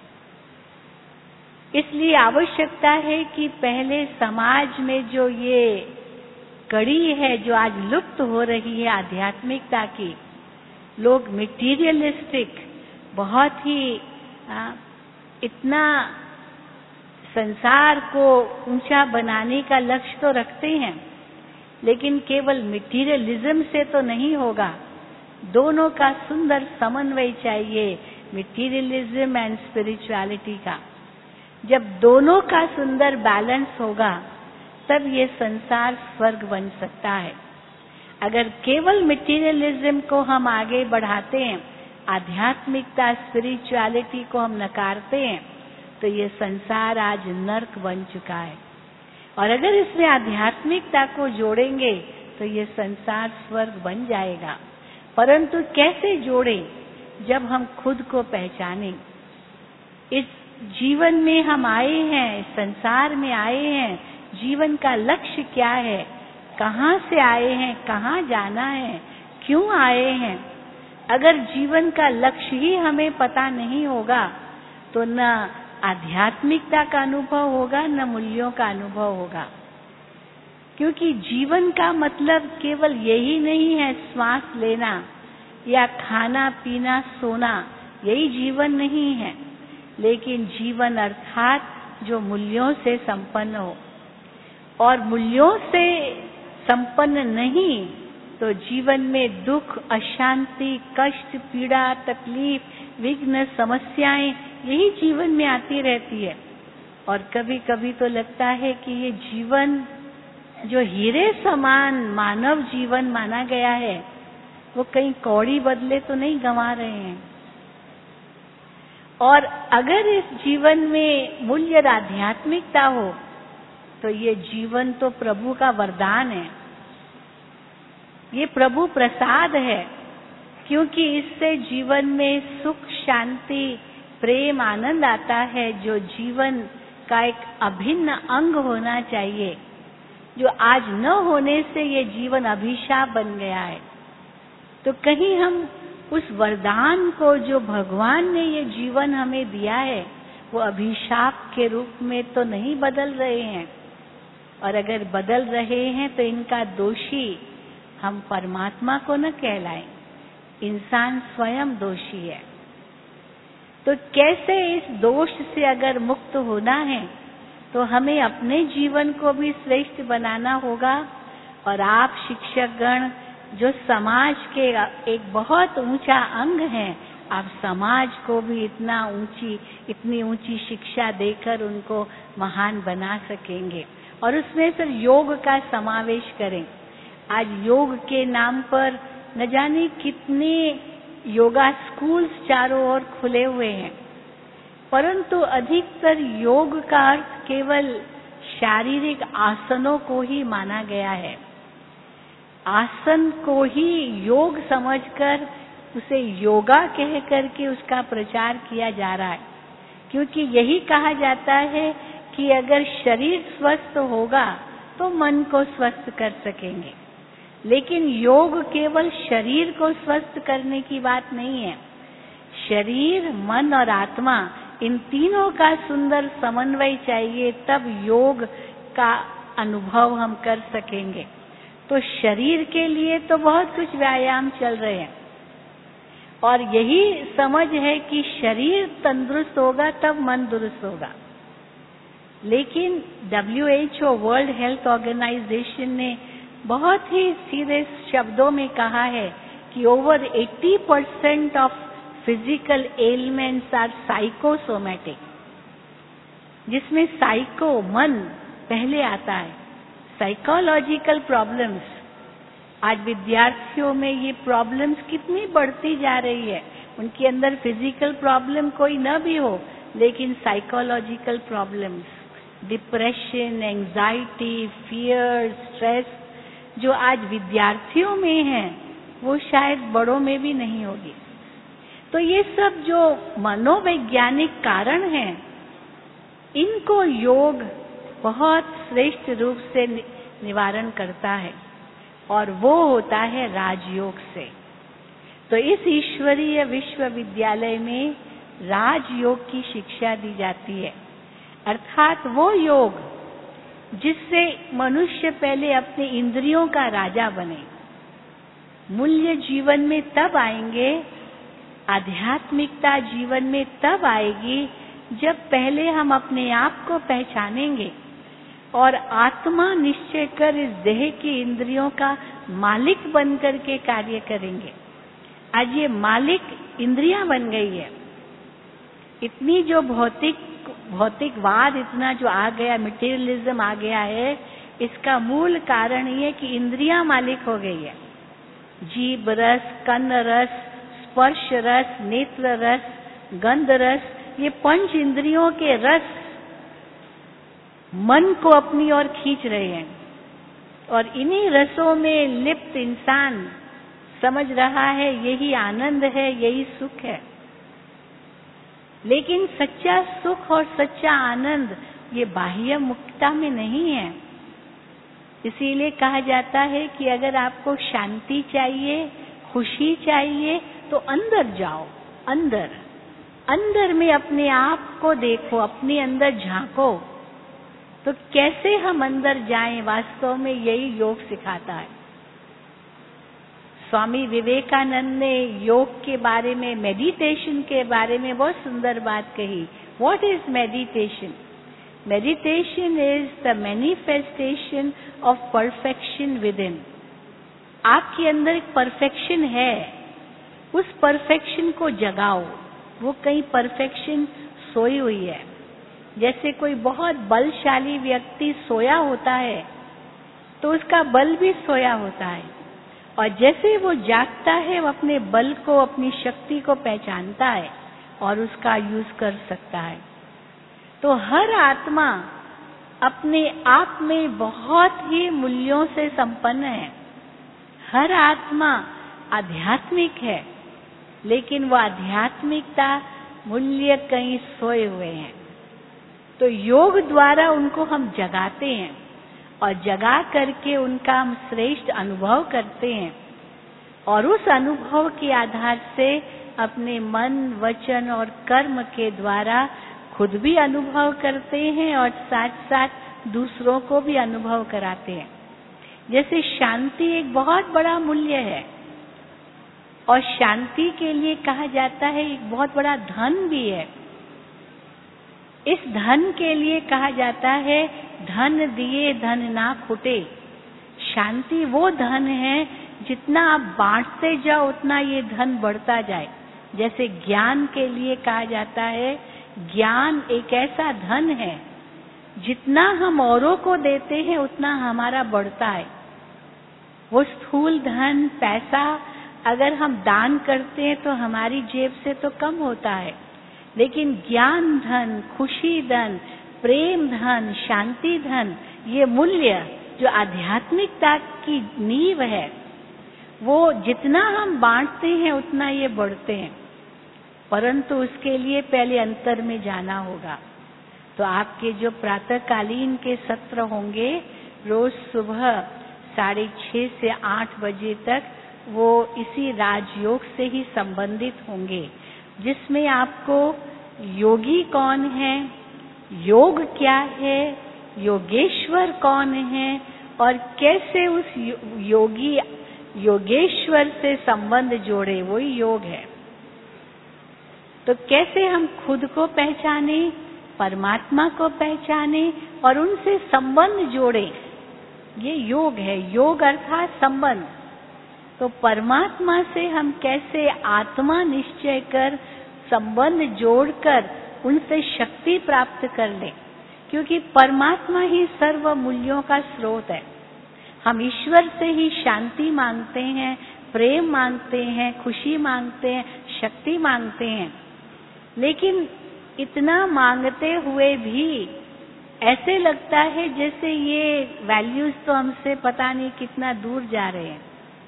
Speaker 7: इसलिए आवश्यकता है कि पहले समाज में जो ये कड़ी है जो आज लुप्त हो रही है आध्यात्मिकता की, लोग मटीरियलिस्टिक, बहुत ही इतना संसार को ऊंचा बनाने का लक्ष्य तो रखते हैं, लेकिन केवल मटीरियलिज्म से तो नहीं होगा। दोनों का सुंदर समन्वय चाहिए, मटीरियलिज्म एंड स्पिरिचुअलिटी का। जब दोनों का सुंदर बैलेंस होगा तब ये संसार स्वर्ग बन सकता है। अगर केवल मटीरियलिज्म को हम आगे बढ़ाते हैं, आध्यात्मिकता, स्पिरिचुअलिटी को हम नकारते हैं, तो ये संसार आज नर्क बन चुका है। और अगर इसमें आध्यात्मिकता को जोड़ेंगे तो ये संसार स्वर्ग बन जाएगा। परंतु कैसे जोड़ें? जब हम खुद को पहचानें। इस जीवन में हम आए हैं, संसार में आए हैं, जीवन का लक्ष्य क्या है, कहाँ से आए हैं, कहाँ जाना है, क्यों आए हैं। अगर जीवन का लक्ष्य ही हमें पता नहीं होगा तो न आध्यात्मिकता का अनुभव होगा, न मूल्यों का अनुभव होगा। क्योंकि जीवन का मतलब केवल यही नहीं है श्वास लेना या खाना पीना सोना, यही जीवन नहीं है। लेकिन जीवन अर्थात जो मूल्यों से संपन्न हो, और मूल्यों से संपन्न नहीं तो जीवन में दुख, अशांति, कष्ट, पीड़ा, तकलीफ, विघ्न, समस्याएं, यही जीवन में आती रहती है। और कभी कभी तो लगता है कि ये जीवन जो हीरे समान मानव जीवन माना गया है, वो कहीं कौड़ी बदले तो नहीं गंवा रहे हैं। और अगर इस जीवन में मूल्य और आध्यात्मिकता हो तो ये जीवन तो प्रभु का वरदान है, ये प्रभु प्रसाद है। क्योंकि इससे जीवन में सुख, शांति, प्रेम आनंद आता है, जो जीवन का एक अभिन्न अंग होना चाहिए, जो आज न होने से ये जीवन अभिशाप बन गया है। तो कहीं हम उस वरदान को जो भगवान ने ये जीवन हमें दिया है वो अभिशाप के रूप में तो नहीं बदल रहे हैं, और अगर बदल रहे हैं तो इनका दोषी हम परमात्मा को न कहलाएं, इंसान स्वयं दोषी है। तो कैसे इस दोष से अगर मुक्त होना है तो हमें अपने जीवन को भी श्रेष्ठ बनाना होगा, और आप शिक्षकगण जो समाज के एक बहुत ऊंचा अंग हैं, आप समाज को भी इतनी ऊंची शिक्षा देकर उनको महान बना सकेंगे, और उसमें फिर योग का समावेश करें। आज योग के नाम पर न जाने कितने योगा स्कूल्स चारों ओर खुले हुए हैं, परंतु अधिकतर योग का अर्थ केवल शारीरिक आसनों को ही माना गया है। आसन को ही योग समझकर उसे योगा कह करके उसका प्रचार किया जा रहा है, क्योंकि यही कहा जाता है कि अगर शरीर स्वस्थ होगा तो मन को स्वस्थ कर सकेंगे। लेकिन योग केवल शरीर को स्वस्थ करने की बात नहीं है। शरीर, मन और आत्मा, इन तीनों का सुंदर समन्वय चाहिए, तब योग का अनुभव हम कर सकेंगे। तो शरीर के लिए तो बहुत कुछ व्यायाम चल रहे हैं, और यही समझ है कि शरीर तंदुरुस्त होगा तब मन दुरुस्त होगा। लेकिन WHO वर्ल्ड हेल्थ ऑर्गेनाइजेशन ने बहुत ही सीधे शब्दों में कहा है कि over 80% of physical elements are psychosomatic, जिसमें साइको मन पहले आता है। साइकोलॉजिकल प्रॉब्लम्स, आज विद्यार्थियों में ये प्रॉब्लम्स कितनी बढ़ती जा रही है। उनके अंदर फिजिकल प्रॉब्लम कोई न भी हो, लेकिन psychological problems, depression, anxiety, fear, stress जो आज विद्यार्थियों में है वो शायद बड़ों में भी नहीं होगी। तो ये सब जो मनोवैज्ञानिक कारण हैं, इनको योग बहुत श्रेष्ठ रूप से निवारण करता है, और वो होता है राजयोग से। तो इस ईश्वरीय विश्वविद्यालय में राजयोग की शिक्षा दी जाती है, अर्थात वो योग जिससे मनुष्य पहले अपने इंद्रियों का राजा बने। मूल्य जीवन में तब आएंगे, आध्यात्मिकता जीवन में तब आएगी जब पहले हम अपने आप को पहचानेंगे और आत्मा निश्चय कर इस देह की इंद्रियों का मालिक बनकर के कार्य करेंगे। आज ये मालिक इंद्रियां बन गई है। इतनी जो भौतिकवाद इतना जो आ गया, मटेरियलिज्म आ गया है, इसका मूल कारण ये कि इंद्रियां मालिक हो गई है। जीभ रस, कर्ण रस, स्पर्श रस, नेत्र रस, गंध रस, ये पंच इंद्रियों के रस मन को अपनी ओर खींच रहे हैं, और इन्हीं रसों में लिप्त इंसान समझ रहा है यही आनंद है, यही सुख है। लेकिन सच्चा सुख और सच्चा आनंद ये बाह्य मुक्तता में नहीं है। इसीलिए कहा जाता है कि अगर आपको शांति चाहिए, खुशी चाहिए, तो अंदर जाओ। अंदर में अपने आप को देखो, अपने अंदर झांको। तो कैसे हम अंदर जाएं, वास्तव में यही योग सिखाता है। स्वामी विवेकानंद ने योग के बारे में, मेडिटेशन के बारे में बहुत सुंदर बात कही। What is meditation? Meditation is the manifestation of perfection within. आपके अंदर एक परफेक्शन है, उस परफेक्शन को जगाओ। वो कहीं परफेक्शन सोई हुई है। जैसे कोई बहुत बलशाली व्यक्ति सोया होता है तो उसका बल भी सोया होता है, और जैसे वो जागता है वो अपने बल को, अपनी शक्ति को पहचानता है और उसका यूज कर सकता है। तो हर आत्मा अपने आप में बहुत ही मूल्यों से संपन्न है। हर आत्मा आध्यात्मिक है, लेकिन वो आध्यात्मिकता मूल्य कहीं सोए हुए हैं। तो योग द्वारा उनको हम जगाते हैं और जगा करके उनका हम श्रेष्ठ अनुभव करते हैं और उस अनुभव के आधार से अपने मन, वचन और कर्म के द्वारा खुद भी अनुभव करते हैं और साथ साथ दूसरों को भी अनुभव कराते हैं। जैसे शांति एक बहुत बड़ा मूल्य है और शांति के लिए कहा जाता है एक बहुत बड़ा धन भी है। इस धन के लिए कहा जाता है धन दिए धन ना खुटे। शांति वो धन है जितना आप बांटते जाओ उतना ये धन बढ़ता जाए। जैसे ज्ञान के लिए कहा जाता है ज्ञान एक ऐसा धन है जितना हम औरों को देते हैं उतना हमारा बढ़ता है। वो स्थूल धन पैसा अगर हम दान करते हैं तो हमारी जेब से तो कम होता है, लेकिन ज्ञान धन, खुशी धन, प्रेम धन, शांति धन, ये मूल्य जो आध्यात्मिकता की नींव है, वो जितना हम बांटते हैं उतना ये बढ़ते हैं। परंतु उसके लिए पहले अंतर में जाना होगा। तो आपके जो प्रातःकालीन के सत्र होंगे रोज सुबह 6:30 से 8 बजे तक, वो इसी राजयोग से ही संबंधित होंगे, जिसमें आपको योगी कौन है, योग क्या है, योगेश्वर कौन है और कैसे उस योगेश्वर से संबंध जोड़े, वही योग है। तो कैसे हम खुद को पहचाने, परमात्मा को पहचाने और उनसे संबंध जोड़े, ये योग है। योग अर्थात संबंध। तो परमात्मा से हम कैसे आत्मा निश्चय कर संबंध जोड़कर उनसे शक्ति प्राप्त कर लें, क्योंकि परमात्मा ही सर्व मूल्यों का स्रोत है। हम ईश्वर से ही शांति मांगते हैं, प्रेम मांगते हैं, खुशी मांगते हैं, शक्ति मांगते हैं, लेकिन इतना मांगते हुए भी ऐसे लगता है जैसे ये वैल्यूज तो हमसे पता नहीं कितना दूर जा रहे हैं।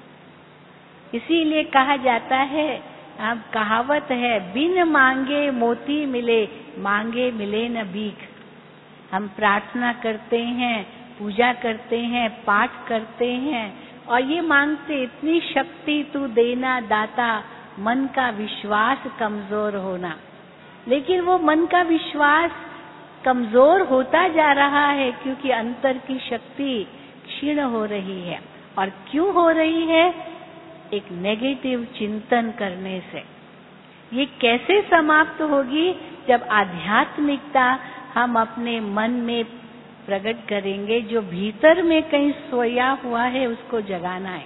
Speaker 7: इसीलिए कहा जाता है, अब कहावत है, बिन मांगे मोती मिले, मांगे मिले न भीख। हम प्रार्थना करते हैं, पूजा करते हैं, पाठ करते हैं और ये मांगते, इतनी शक्ति तू देना दाता, मन का विश्वास कमजोर होना। लेकिन वो मन का विश्वास कमजोर होता जा रहा है क्योंकि अंतर की शक्ति क्षीण हो रही है। और क्यों हो रही है? एक नेगेटिव चिंतन करने से। ये कैसे समाप्त होगी? जब आध्यात्मिकता हम अपने मन में प्रकट करेंगे, जो भीतर में कहीं सोया हुआ है उसको जगाना है।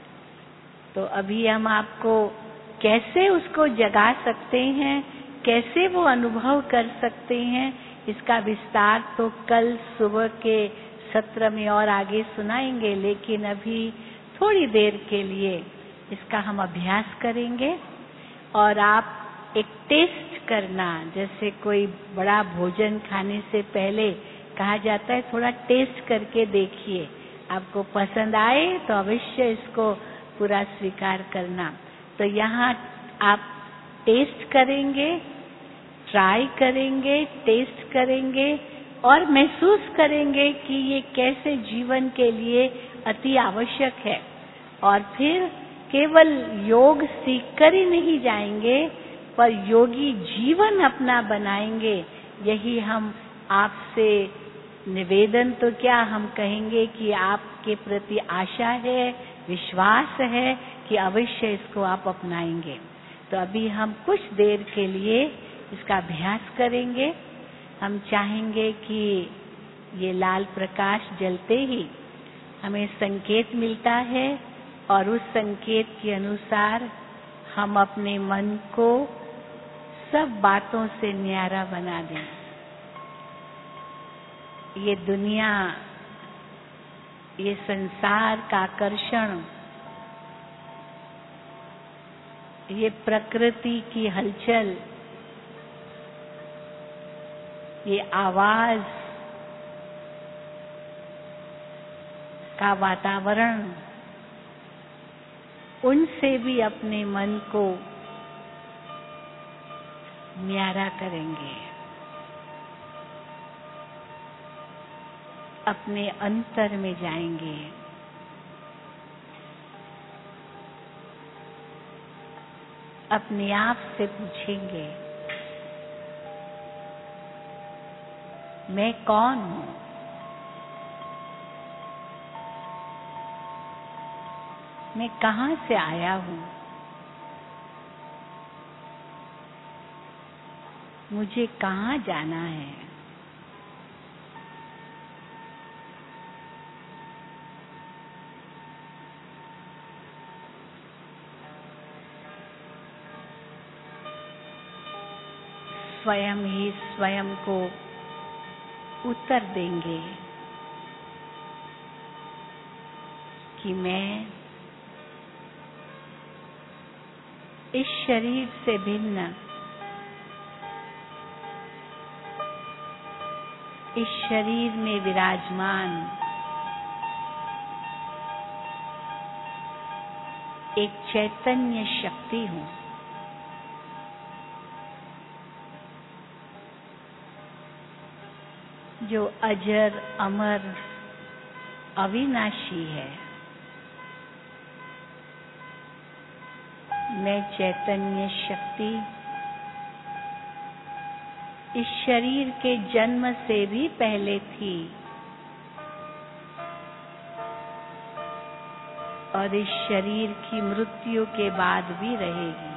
Speaker 7: तो अभी हम आपको कैसे उसको जगा सकते हैं, कैसे वो अनुभव कर सकते हैं, इसका विस्तार तो कल सुबह के सत्र में और आगे सुनाएंगे। लेकिन अभी थोड़ी देर के लिए इसका हम अभ्यास करेंगे। और आप एक टेस्ट करना, जैसे कोई बड़ा भोजन खाने से पहले कहा जाता है थोड़ा टेस्ट करके देखिए, आपको पसंद आए तो अवश्य इसको पूरा स्वीकार करना। तो यहाँ आप टेस्ट करेंगे, ट्राई करेंगे, टेस्ट करेंगे और महसूस करेंगे कि ये कैसे जीवन के लिए अति आवश्यक है। और फिर केवल योग सीखकर ही नहीं जाएंगे, पर योगी जीवन अपना बनाएंगे। यही हम आपसे निवेदन तो क्या, हम कहेंगे कि आपके प्रति आशा है, विश्वास है कि अवश्य इसको आप अपनाएंगे। तो अभी हम कुछ देर के लिए इसका अभ्यास करेंगे। हम चाहेंगे कि ये लाल प्रकाश जलते ही हमें संकेत मिलता है और उस संकेत के अनुसार हम अपने मन को सब बातों से न्यारा बना दें। ये दुनिया, ये संसार का आकर्षण, ये प्रकृति की हलचल, ये आवाज का वातावरण, उनसे भी अपने मन को न्यारा करेंगे। अपने अंतर में जाएंगे। अपने आप से पूछेंगे, मैं कौन हूं? मैं कहां से आया हूं? मुझे कहां जाना है? स्वयं ही स्वयं को उत्तर देंगे कि मैं इस शरीर से भिन्न, इस शरीर में विराजमान एक चैतन्य शक्ति हूं। जो अजर अमर अविनाशी है। मैं चैतन्य शक्ति इस शरीर के जन्म से भी पहले थी और इस शरीर की मृत्यु के बाद भी रहेगी।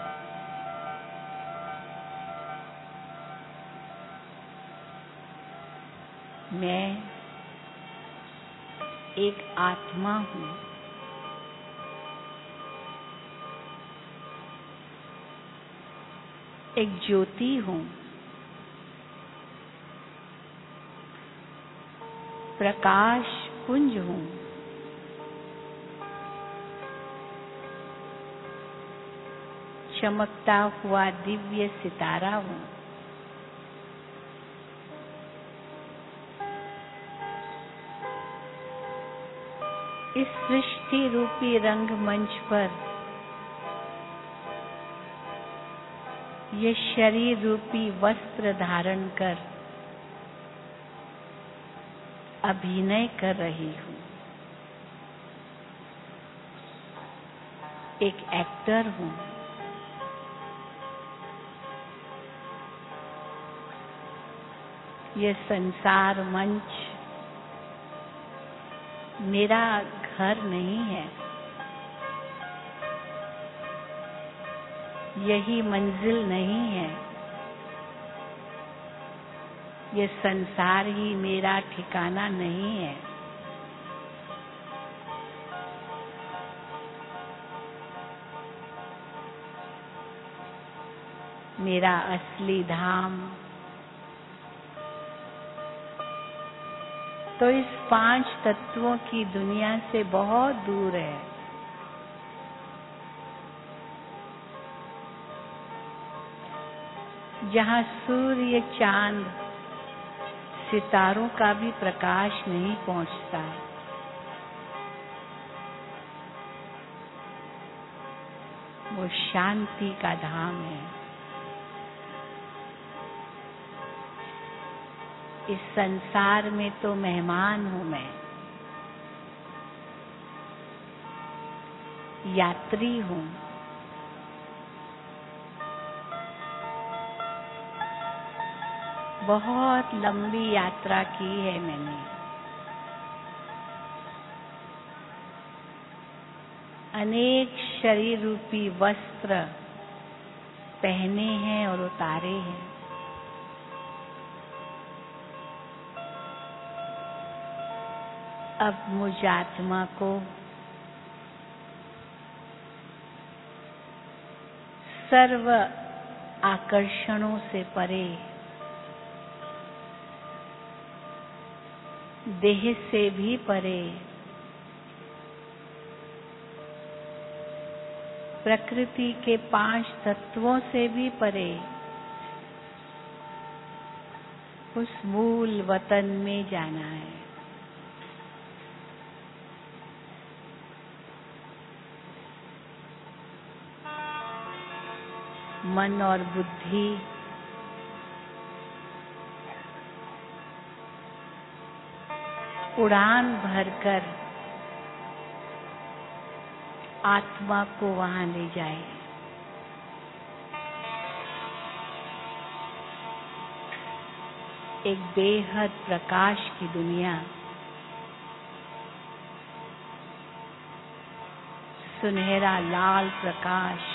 Speaker 7: मैं एक आत्मा हूं। एक ज्योति हूं। प्रकाश पुंज हूं। चमकता हुआ दिव्य सितारा हूं। इस सृष्टि रूपी रंगमंच पर ये शरीर रूपी वस्त्र धारण कर अभिनय कर रही हूं। एक एक्टर हूं। ये संसार मंच मेरा घर नहीं है। यही मंजिल नहीं है। ये संसार ही मेरा ठिकाना नहीं है। मेरा असली धाम तो इस 5 तत्वों की दुनिया से बहुत दूर है। जहां सूर्य, चांद, सितारों का भी प्रकाश नहीं पहुंचता। वो शांति का धाम है। इस संसार में तो मेहमान हूं मैं, यात्री हूं। बहुत लंबी यात्रा की है मैंने। अनेक शरीर रूपी वस्त्र पहने हैं और उतारे हैं। अब मुझ आत्मा को सर्व आकर्षणों से परे, देह से भी परे, प्रकृति के 5 तत्वों से भी परे उस मूल वतन में जाना है। मन और बुद्धि उड़ान भरकर आत्मा को वहां ले जाए। एक बेहद प्रकाश की दुनिया, सुनहरा लाल प्रकाश,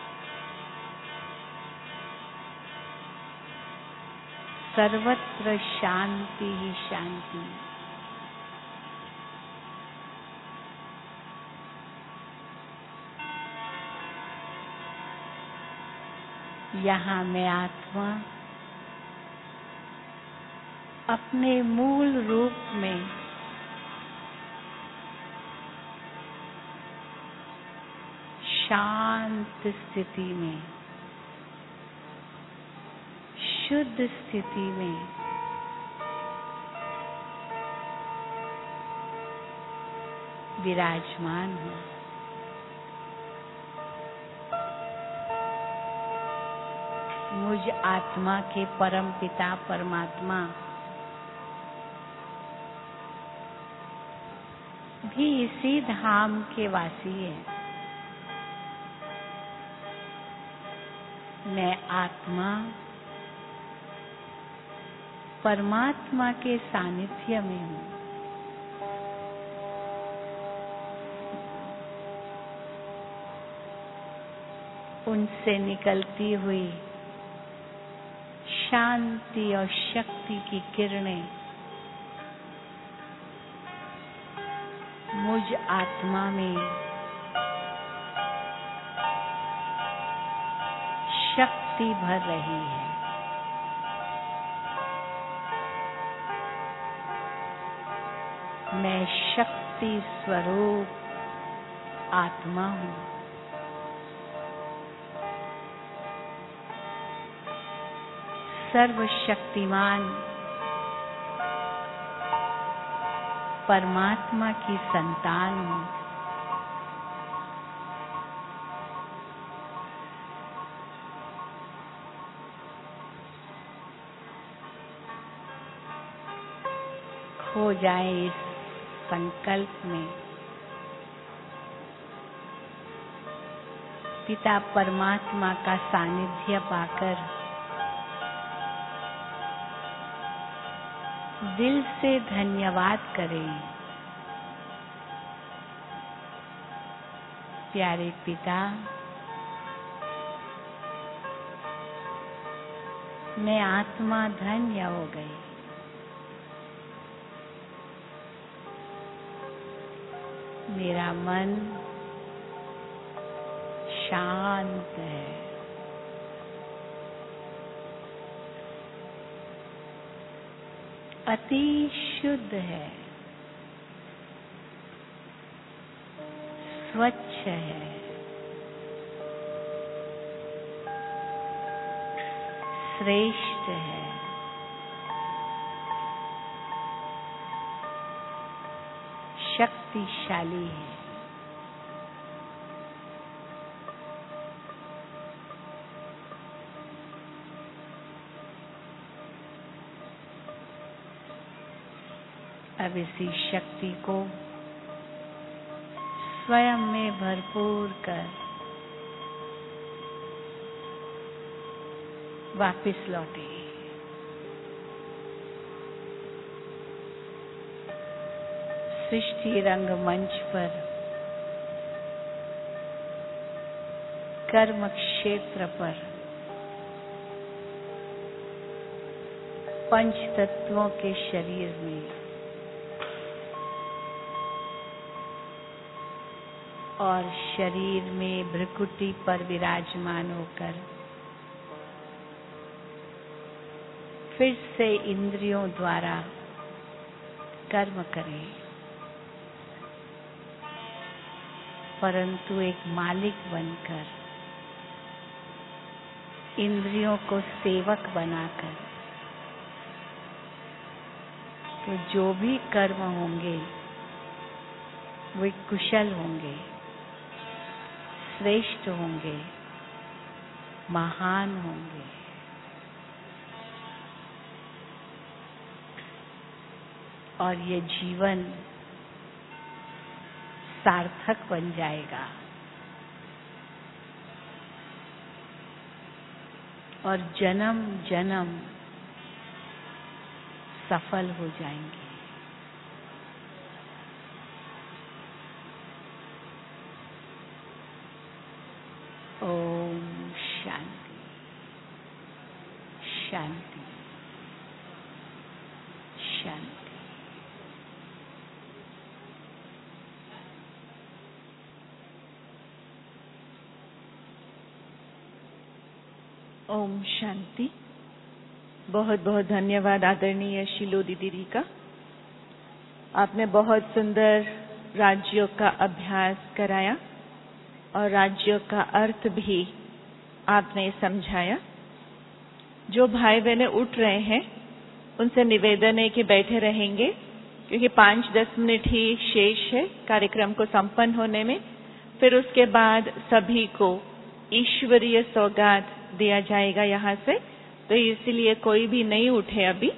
Speaker 7: सर्वत्र शांति ही शांति। यहाँ मैं आत्मा अपने मूल रूप में शांत स्थिति में, शुद्ध स्थिति में विराजमान हूँ। मुझ आत्मा के परम पिता परमात्मा भी इसी धाम के वासी हैं। मैं आत्मा परमात्मा के सानिध्य में हूँ। उनसे निकलती हुई शांति और शक्ति की किरणें मुझ आत्मा में शक्ति भर रही है। मैं शक्ति स्वरूप आत्मा हूँ। सर्वशक्तिमान परमात्मा की संतान हूँ। खो जाए इस संकल्प में, पिता परमात्मा का सानिध्य पाकर दिल से धन्यवाद करें। प्यारे पिता, मैं आत्मा धन्य हो गई। मेरा मन शांत है। अति शुद्ध है, स्वच्छ है, श्रेष्ठ है, शक्तिशाली है। अब इसी शक्ति को स्वयं में भरपूर कर वापिस लौटे। सृष्टि रंगमंच पर कर्म क्षेत्र पर पंच तत्वों के शरीर में और शरीर में भ्रुकुटी पर विराजमान होकर फिर से इंद्रियों द्वारा कर्म करें, परंतु एक मालिक बनकर, इंद्रियों को सेवक बनाकर। तो जो भी कर्म होंगे वे कुशल होंगे, श्रेष्ठ होंगे, महान होंगे। और ये जीवन सार्थक बन जाएगा और जन्म जन्म सफल हो जाएंगे। ओम शांति शांति शांति।
Speaker 1: ओम शांति। बहुत बहुत धन्यवाद आदरणीय शीलो दीदी का। आपने बहुत सुंदर राजयोग का अभ्यास कराया और राजयोग का अर्थ भी आपने समझाया। जो भाई बहनें उठ रहे हैं उनसे निवेदन है कि बैठे रहेंगे, क्योंकि 5-10 मिनट ही शेष है कार्यक्रम को संपन्न होने में। फिर उसके बाद सभी को ईश्वरीय सौगात दिया जाएगा यहाँ से, तो इसलिए कोई भी नहीं उठे अभी।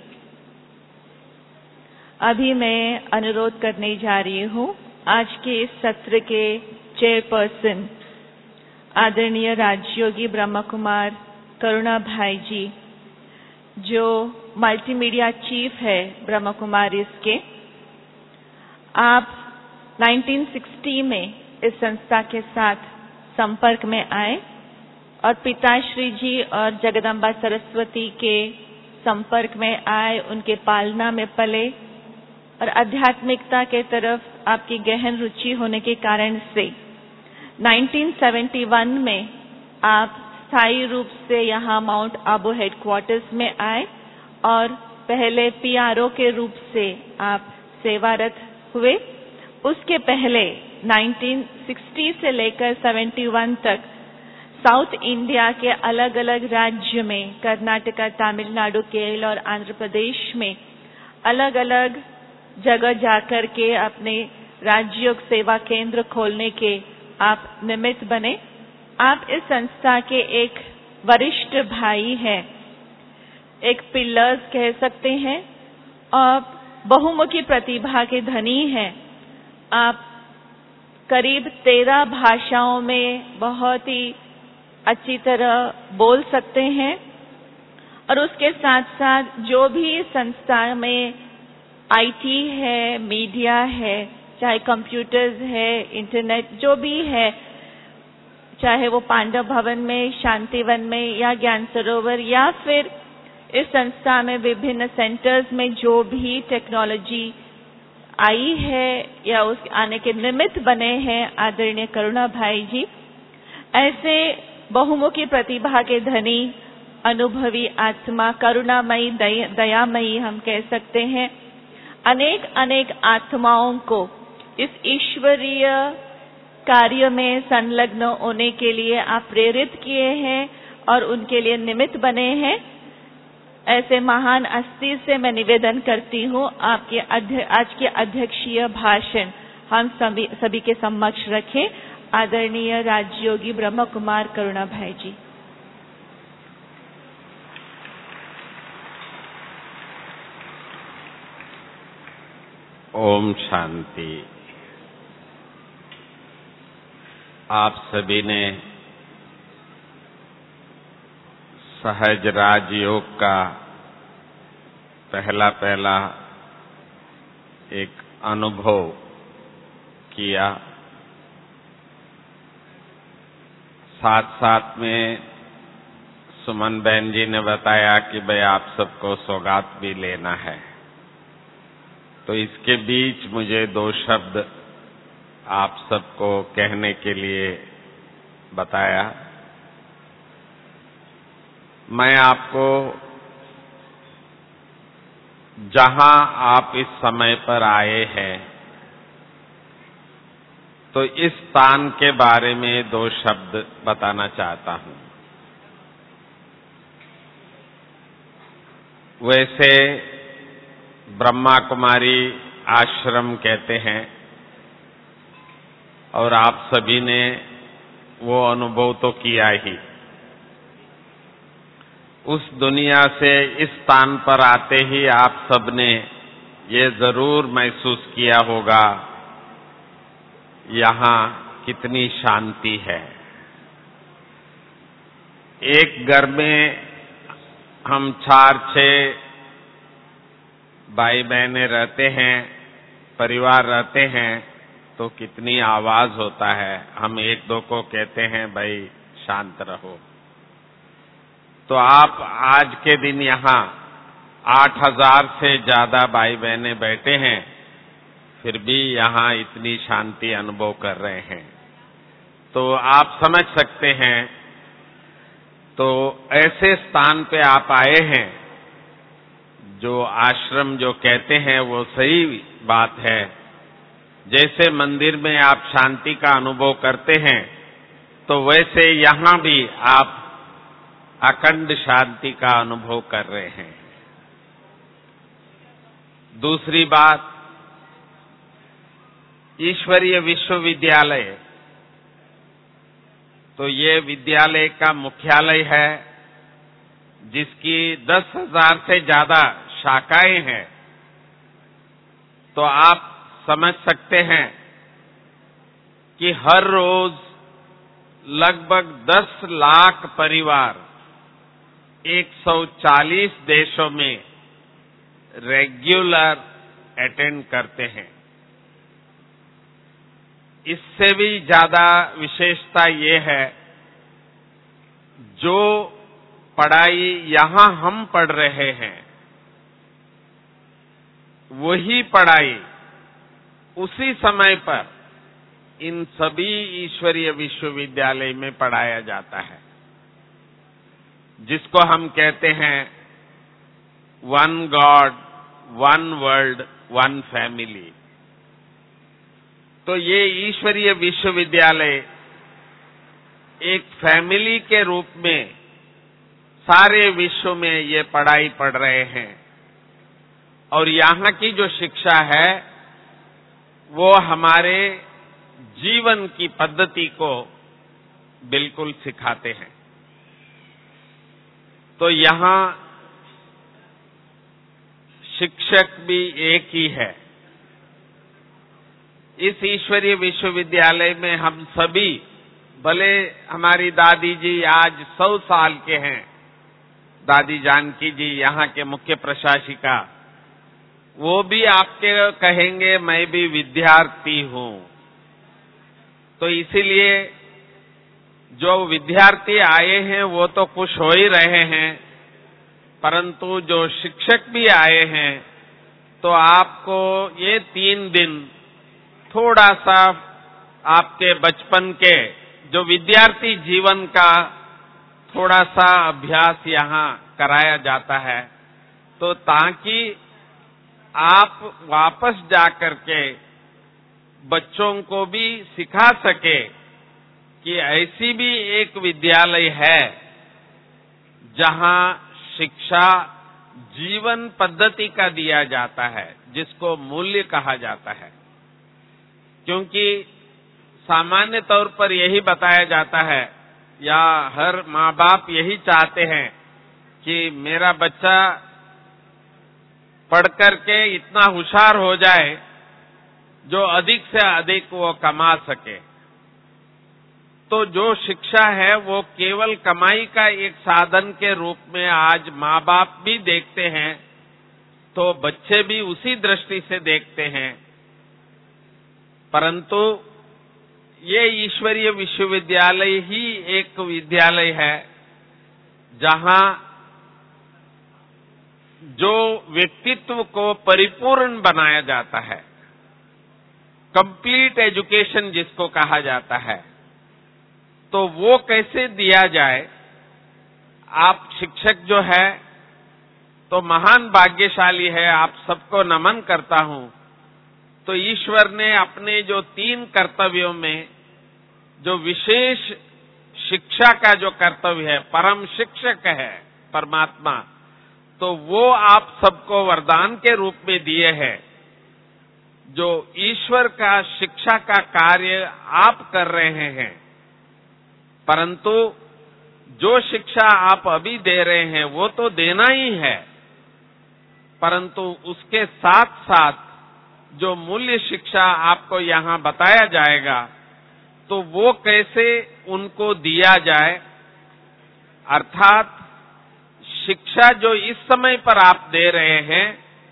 Speaker 1: अभी मैं अनुरोध करने जा रही हूँ आज के इस सत्र के चेयरपर्सन आदरणीय राजयोगी ब्रह्मा कुमार करुणा भाई जी, जो मल्टीमीडिया चीफ है ब्रह्मा कुमारीज के। आप 1960 में इस संस्था के साथ संपर्क में आए और पिताश्री जी और जगदम्बा सरस्वती के संपर्क में आए, उनके पालना में पले और आध्यात्मिकता के तरफ आपकी गहन रुचि होने के कारण से 1971 में आप स्थायी रूप से यहाँ माउंट आबू हेडक्वार्टर्स में आए और पहले PRO के रूप से आप सेवारत हुए। उसके पहले 1960 से लेकर 71 तक साउथ इंडिया के अलग अलग राज्य में, कर्नाटका, तमिलनाडु, केरल और आंध्र प्रदेश में अलग अलग जगह जाकर के अपने राजयोग सेवा केंद्र खोलने के आप निमित्त बने। आप इस संस्था के एक वरिष्ठ भाई हैं, एक पिलर्स कह सकते हैं, और बहुमुखी प्रतिभा के धनी हैं। आप करीब 13 भाषाओं में बहुत ही अच्छी तरह बोल सकते हैं और उसके साथ साथ जो भी संस्था में IT है, मीडिया है, चाहे कंप्यूटर्स है, इंटरनेट जो भी है, चाहे वो पांडव भवन में, शांतिवन में या ज्ञान सरोवर या फिर इस संस्था में विभिन्न सेंटर्स में जो भी टेक्नोलॉजी आई है या उस आने के निमित्त बने हैं आदरणीय करुणा भाई जी, ऐसे बहुमुखी प्रतिभा के धनी, अनुभवी आत्मा, करुणामयी, दयामयी हम कह सकते हैं। अनेक अनेक आत्माओं को इस ईश्वरीय कार्य में संलग्न होने के लिए आप प्रेरित किए हैं और उनके लिए निमित्त बने हैं। ऐसे महान हस्ती से मैं निवेदन करती हूँ आपके आज के अध्यक्षीय भाषण हम सभी के समक्ष रखें। आदरणीय राजयोगी ब्रह्मा कुमार करुणा भाई जी।
Speaker 8: ओम शांति। आप सभी ने सहज राजयोग का पहला एक अनुभव किया। साथ साथ में सुमन बहन जी ने बताया कि भाई आप सबको सौगात भी लेना है, तो इसके बीच मुझे 2 शब्द आप सबको कहने के लिए बताया। मैं आपको जहां आप इस समय पर आए हैं, तो इस स्थान के बारे में 2 शब्द बताना चाहता हूं। वैसे ब्रह्मा कुमारी आश्रम कहते हैं और आप सभी ने वो अनुभव तो किया ही। उस दुनिया से इस स्थान पर आते ही आप सबने ये जरूर महसूस किया होगा यहाँ कितनी शांति है। एक घर में हम 4-6 भाई बहनें रहते हैं, परिवार रहते हैं, तो कितनी आवाज होता है। हम एक दो को कहते हैं भाई शांत रहो। तो आप आज के दिन यहाँ 8,000 से ज्यादा भाई बहनें बैठे हैं, फिर भी यहाँ इतनी शांति अनुभव कर रहे हैं, तो आप समझ सकते हैं। तो ऐसे स्थान पे आप आए हैं, जो आश्रम जो कहते हैं वो सही बात है। जैसे मंदिर में आप शांति का अनुभव करते हैं, तो वैसे यहाँ भी आप अखंड शांति का अनुभव कर रहे हैं। दूसरी बात, ईश्वरीय विश्वविद्यालय, तो ये विद्यालय का मुख्यालय है, जिसकी 10,000 से ज्यादा शाखाएं हैं। तो आप समझ सकते हैं कि हर रोज लगभग 10 लाख परिवार 140 देशों में रेगुलर अटेंड करते हैं। इससे भी ज्यादा विशेषता ये है, जो पढ़ाई यहां हम पढ़ रहे हैं, वही पढ़ाई उसी समय पर इन सभी ईश्वरीय विश्वविद्यालय में पढ़ाया जाता है, जिसको हम कहते हैं one God, one world, one family. तो ये ईश्वरीय विश्वविद्यालय एक फैमिली के रूप में सारे विश्व में ये पढ़ाई पढ़ रहे हैं, और यहाँ की जो शिक्षा है वो हमारे जीवन की पद्धति को बिल्कुल सिखाते हैं। तो यहाँ शिक्षक भी एक ही है। इस ईश्वरीय विश्वविद्यालय में हम सभी, भले हमारी दादी जी आज 100 साल के हैं, दादी जानकी जी यहाँ के मुख्य प्रशासिका, वो भी आपके कहेंगे मैं भी विद्यार्थी हूँ। तो इसीलिए जो विद्यार्थी आए हैं वो तो खुश हो ही रहे हैं, परंतु जो शिक्षक भी आए हैं, तो आपको ये 3 दिन थोड़ा सा आपके बचपन के जो विद्यार्थी जीवन का थोड़ा सा अभ्यास यहाँ कराया जाता है, तो ताकि आप वापस जाकर के बच्चों को भी सिखा सके कि ऐसी भी एक विद्यालय है जहाँ शिक्षा जीवन पद्धति का दिया जाता है, जिसको मूल्य कहा जाता है। क्योंकि सामान्य तौर पर यही बताया जाता है, या हर माँ बाप यही चाहते हैं कि मेरा बच्चा पढ़ करके इतना होशियार हो जाए जो अधिक से अधिक वो कमा सके। तो जो शिक्षा है वो केवल कमाई का एक साधन के रूप में आज माँ बाप भी देखते हैं, तो बच्चे भी उसी दृष्टि से देखते हैं। परंतु ये ईश्वरीय विश्वविद्यालय ही एक विद्यालय है जहाँ जो व्यक्तित्व को परिपूर्ण बनाया जाता है, कंप्लीट एजुकेशन जिसको कहा जाता है, तो वो कैसे दिया जाए। आप शिक्षक जो है तो महान भाग्यशाली है, आप सबको नमन करता हूं। तो ईश्वर ने अपने जो 3 कर्तव्यों में जो विशेष शिक्षा का जो कर्तव्य है, परम शिक्षक है परमात्मा, तो वो आप सबको वरदान के रूप में दिए हैं। जो ईश्वर का शिक्षा का कार्य आप कर रहे हैं, परंतु जो शिक्षा आप अभी दे रहे हैं वो तो देना ही है। परंतु उसके साथ साथ जो मूल्य शिक्षा आपको यहाँ बताया जाएगा, तो वो कैसे उनको दिया जाए, अर्थात शिक्षा जो इस समय पर आप दे रहे हैं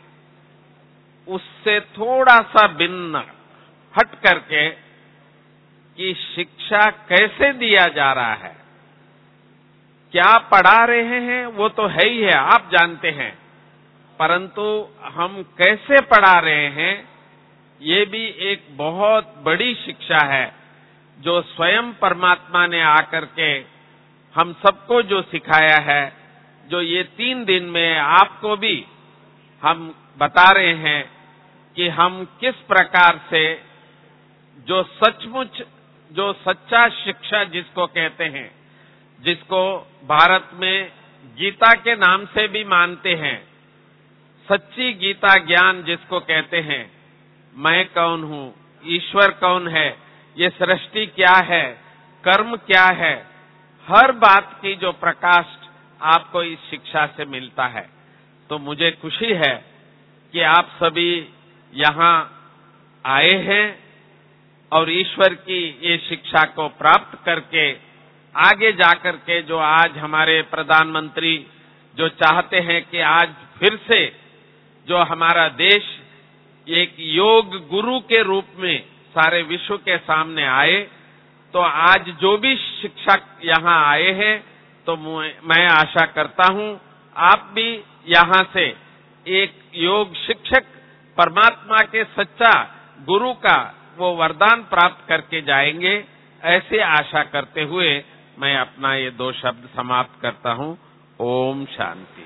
Speaker 8: उससे थोड़ा सा भिन्न हट करके कि शिक्षा कैसे दिया जा रहा है, क्या पढ़ा रहे हैं वो तो है ही है, आप जानते हैं, परंतु हम कैसे पढ़ा रहे हैं ये भी एक बहुत बड़ी शिक्षा है जो स्वयं परमात्मा ने आकर के हम सबको जो सिखाया है, जो ये 3 दिन में आपको भी हम बता रहे हैं कि हम किस प्रकार से जो सचमुच जो सच्चा शिक्षा जिसको कहते हैं, जिसको भारत में गीता के नाम से भी मानते हैं, सच्ची गीता ज्ञान जिसको कहते हैं, मैं कौन हूँ, ईश्वर कौन है, ये सृष्टि क्या है, कर्म क्या है, हर बात की जो प्रकाश आपको इस शिक्षा से मिलता है। तो मुझे खुशी है कि आप सभी यहाँ आए हैं और ईश्वर की ये शिक्षा को प्राप्त करके आगे जाकर के जो आज हमारे प्रधानमंत्री जो चाहते हैं कि आज फिर से जो हमारा देश एक योग गुरु के रूप में सारे विश्व के सामने आए, तो आज जो भी शिक्षक यहाँ आए हैं, तो मैं आशा करता हूँ आप भी यहाँ से एक योग शिक्षक परमात्मा के सच्चा गुरु का वो वरदान प्राप्त करके जाएंगे, ऐसे आशा करते हुए मैं अपना ये 2 शब्द समाप्त करता हूँ। ओम शांति।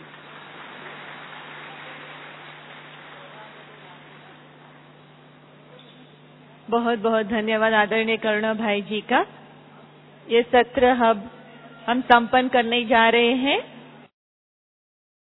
Speaker 1: बहुत बहुत धन्यवाद आदरणीय करुणा भाई जी का। ये सत्र हम संपन्न करने जा रहे हैं।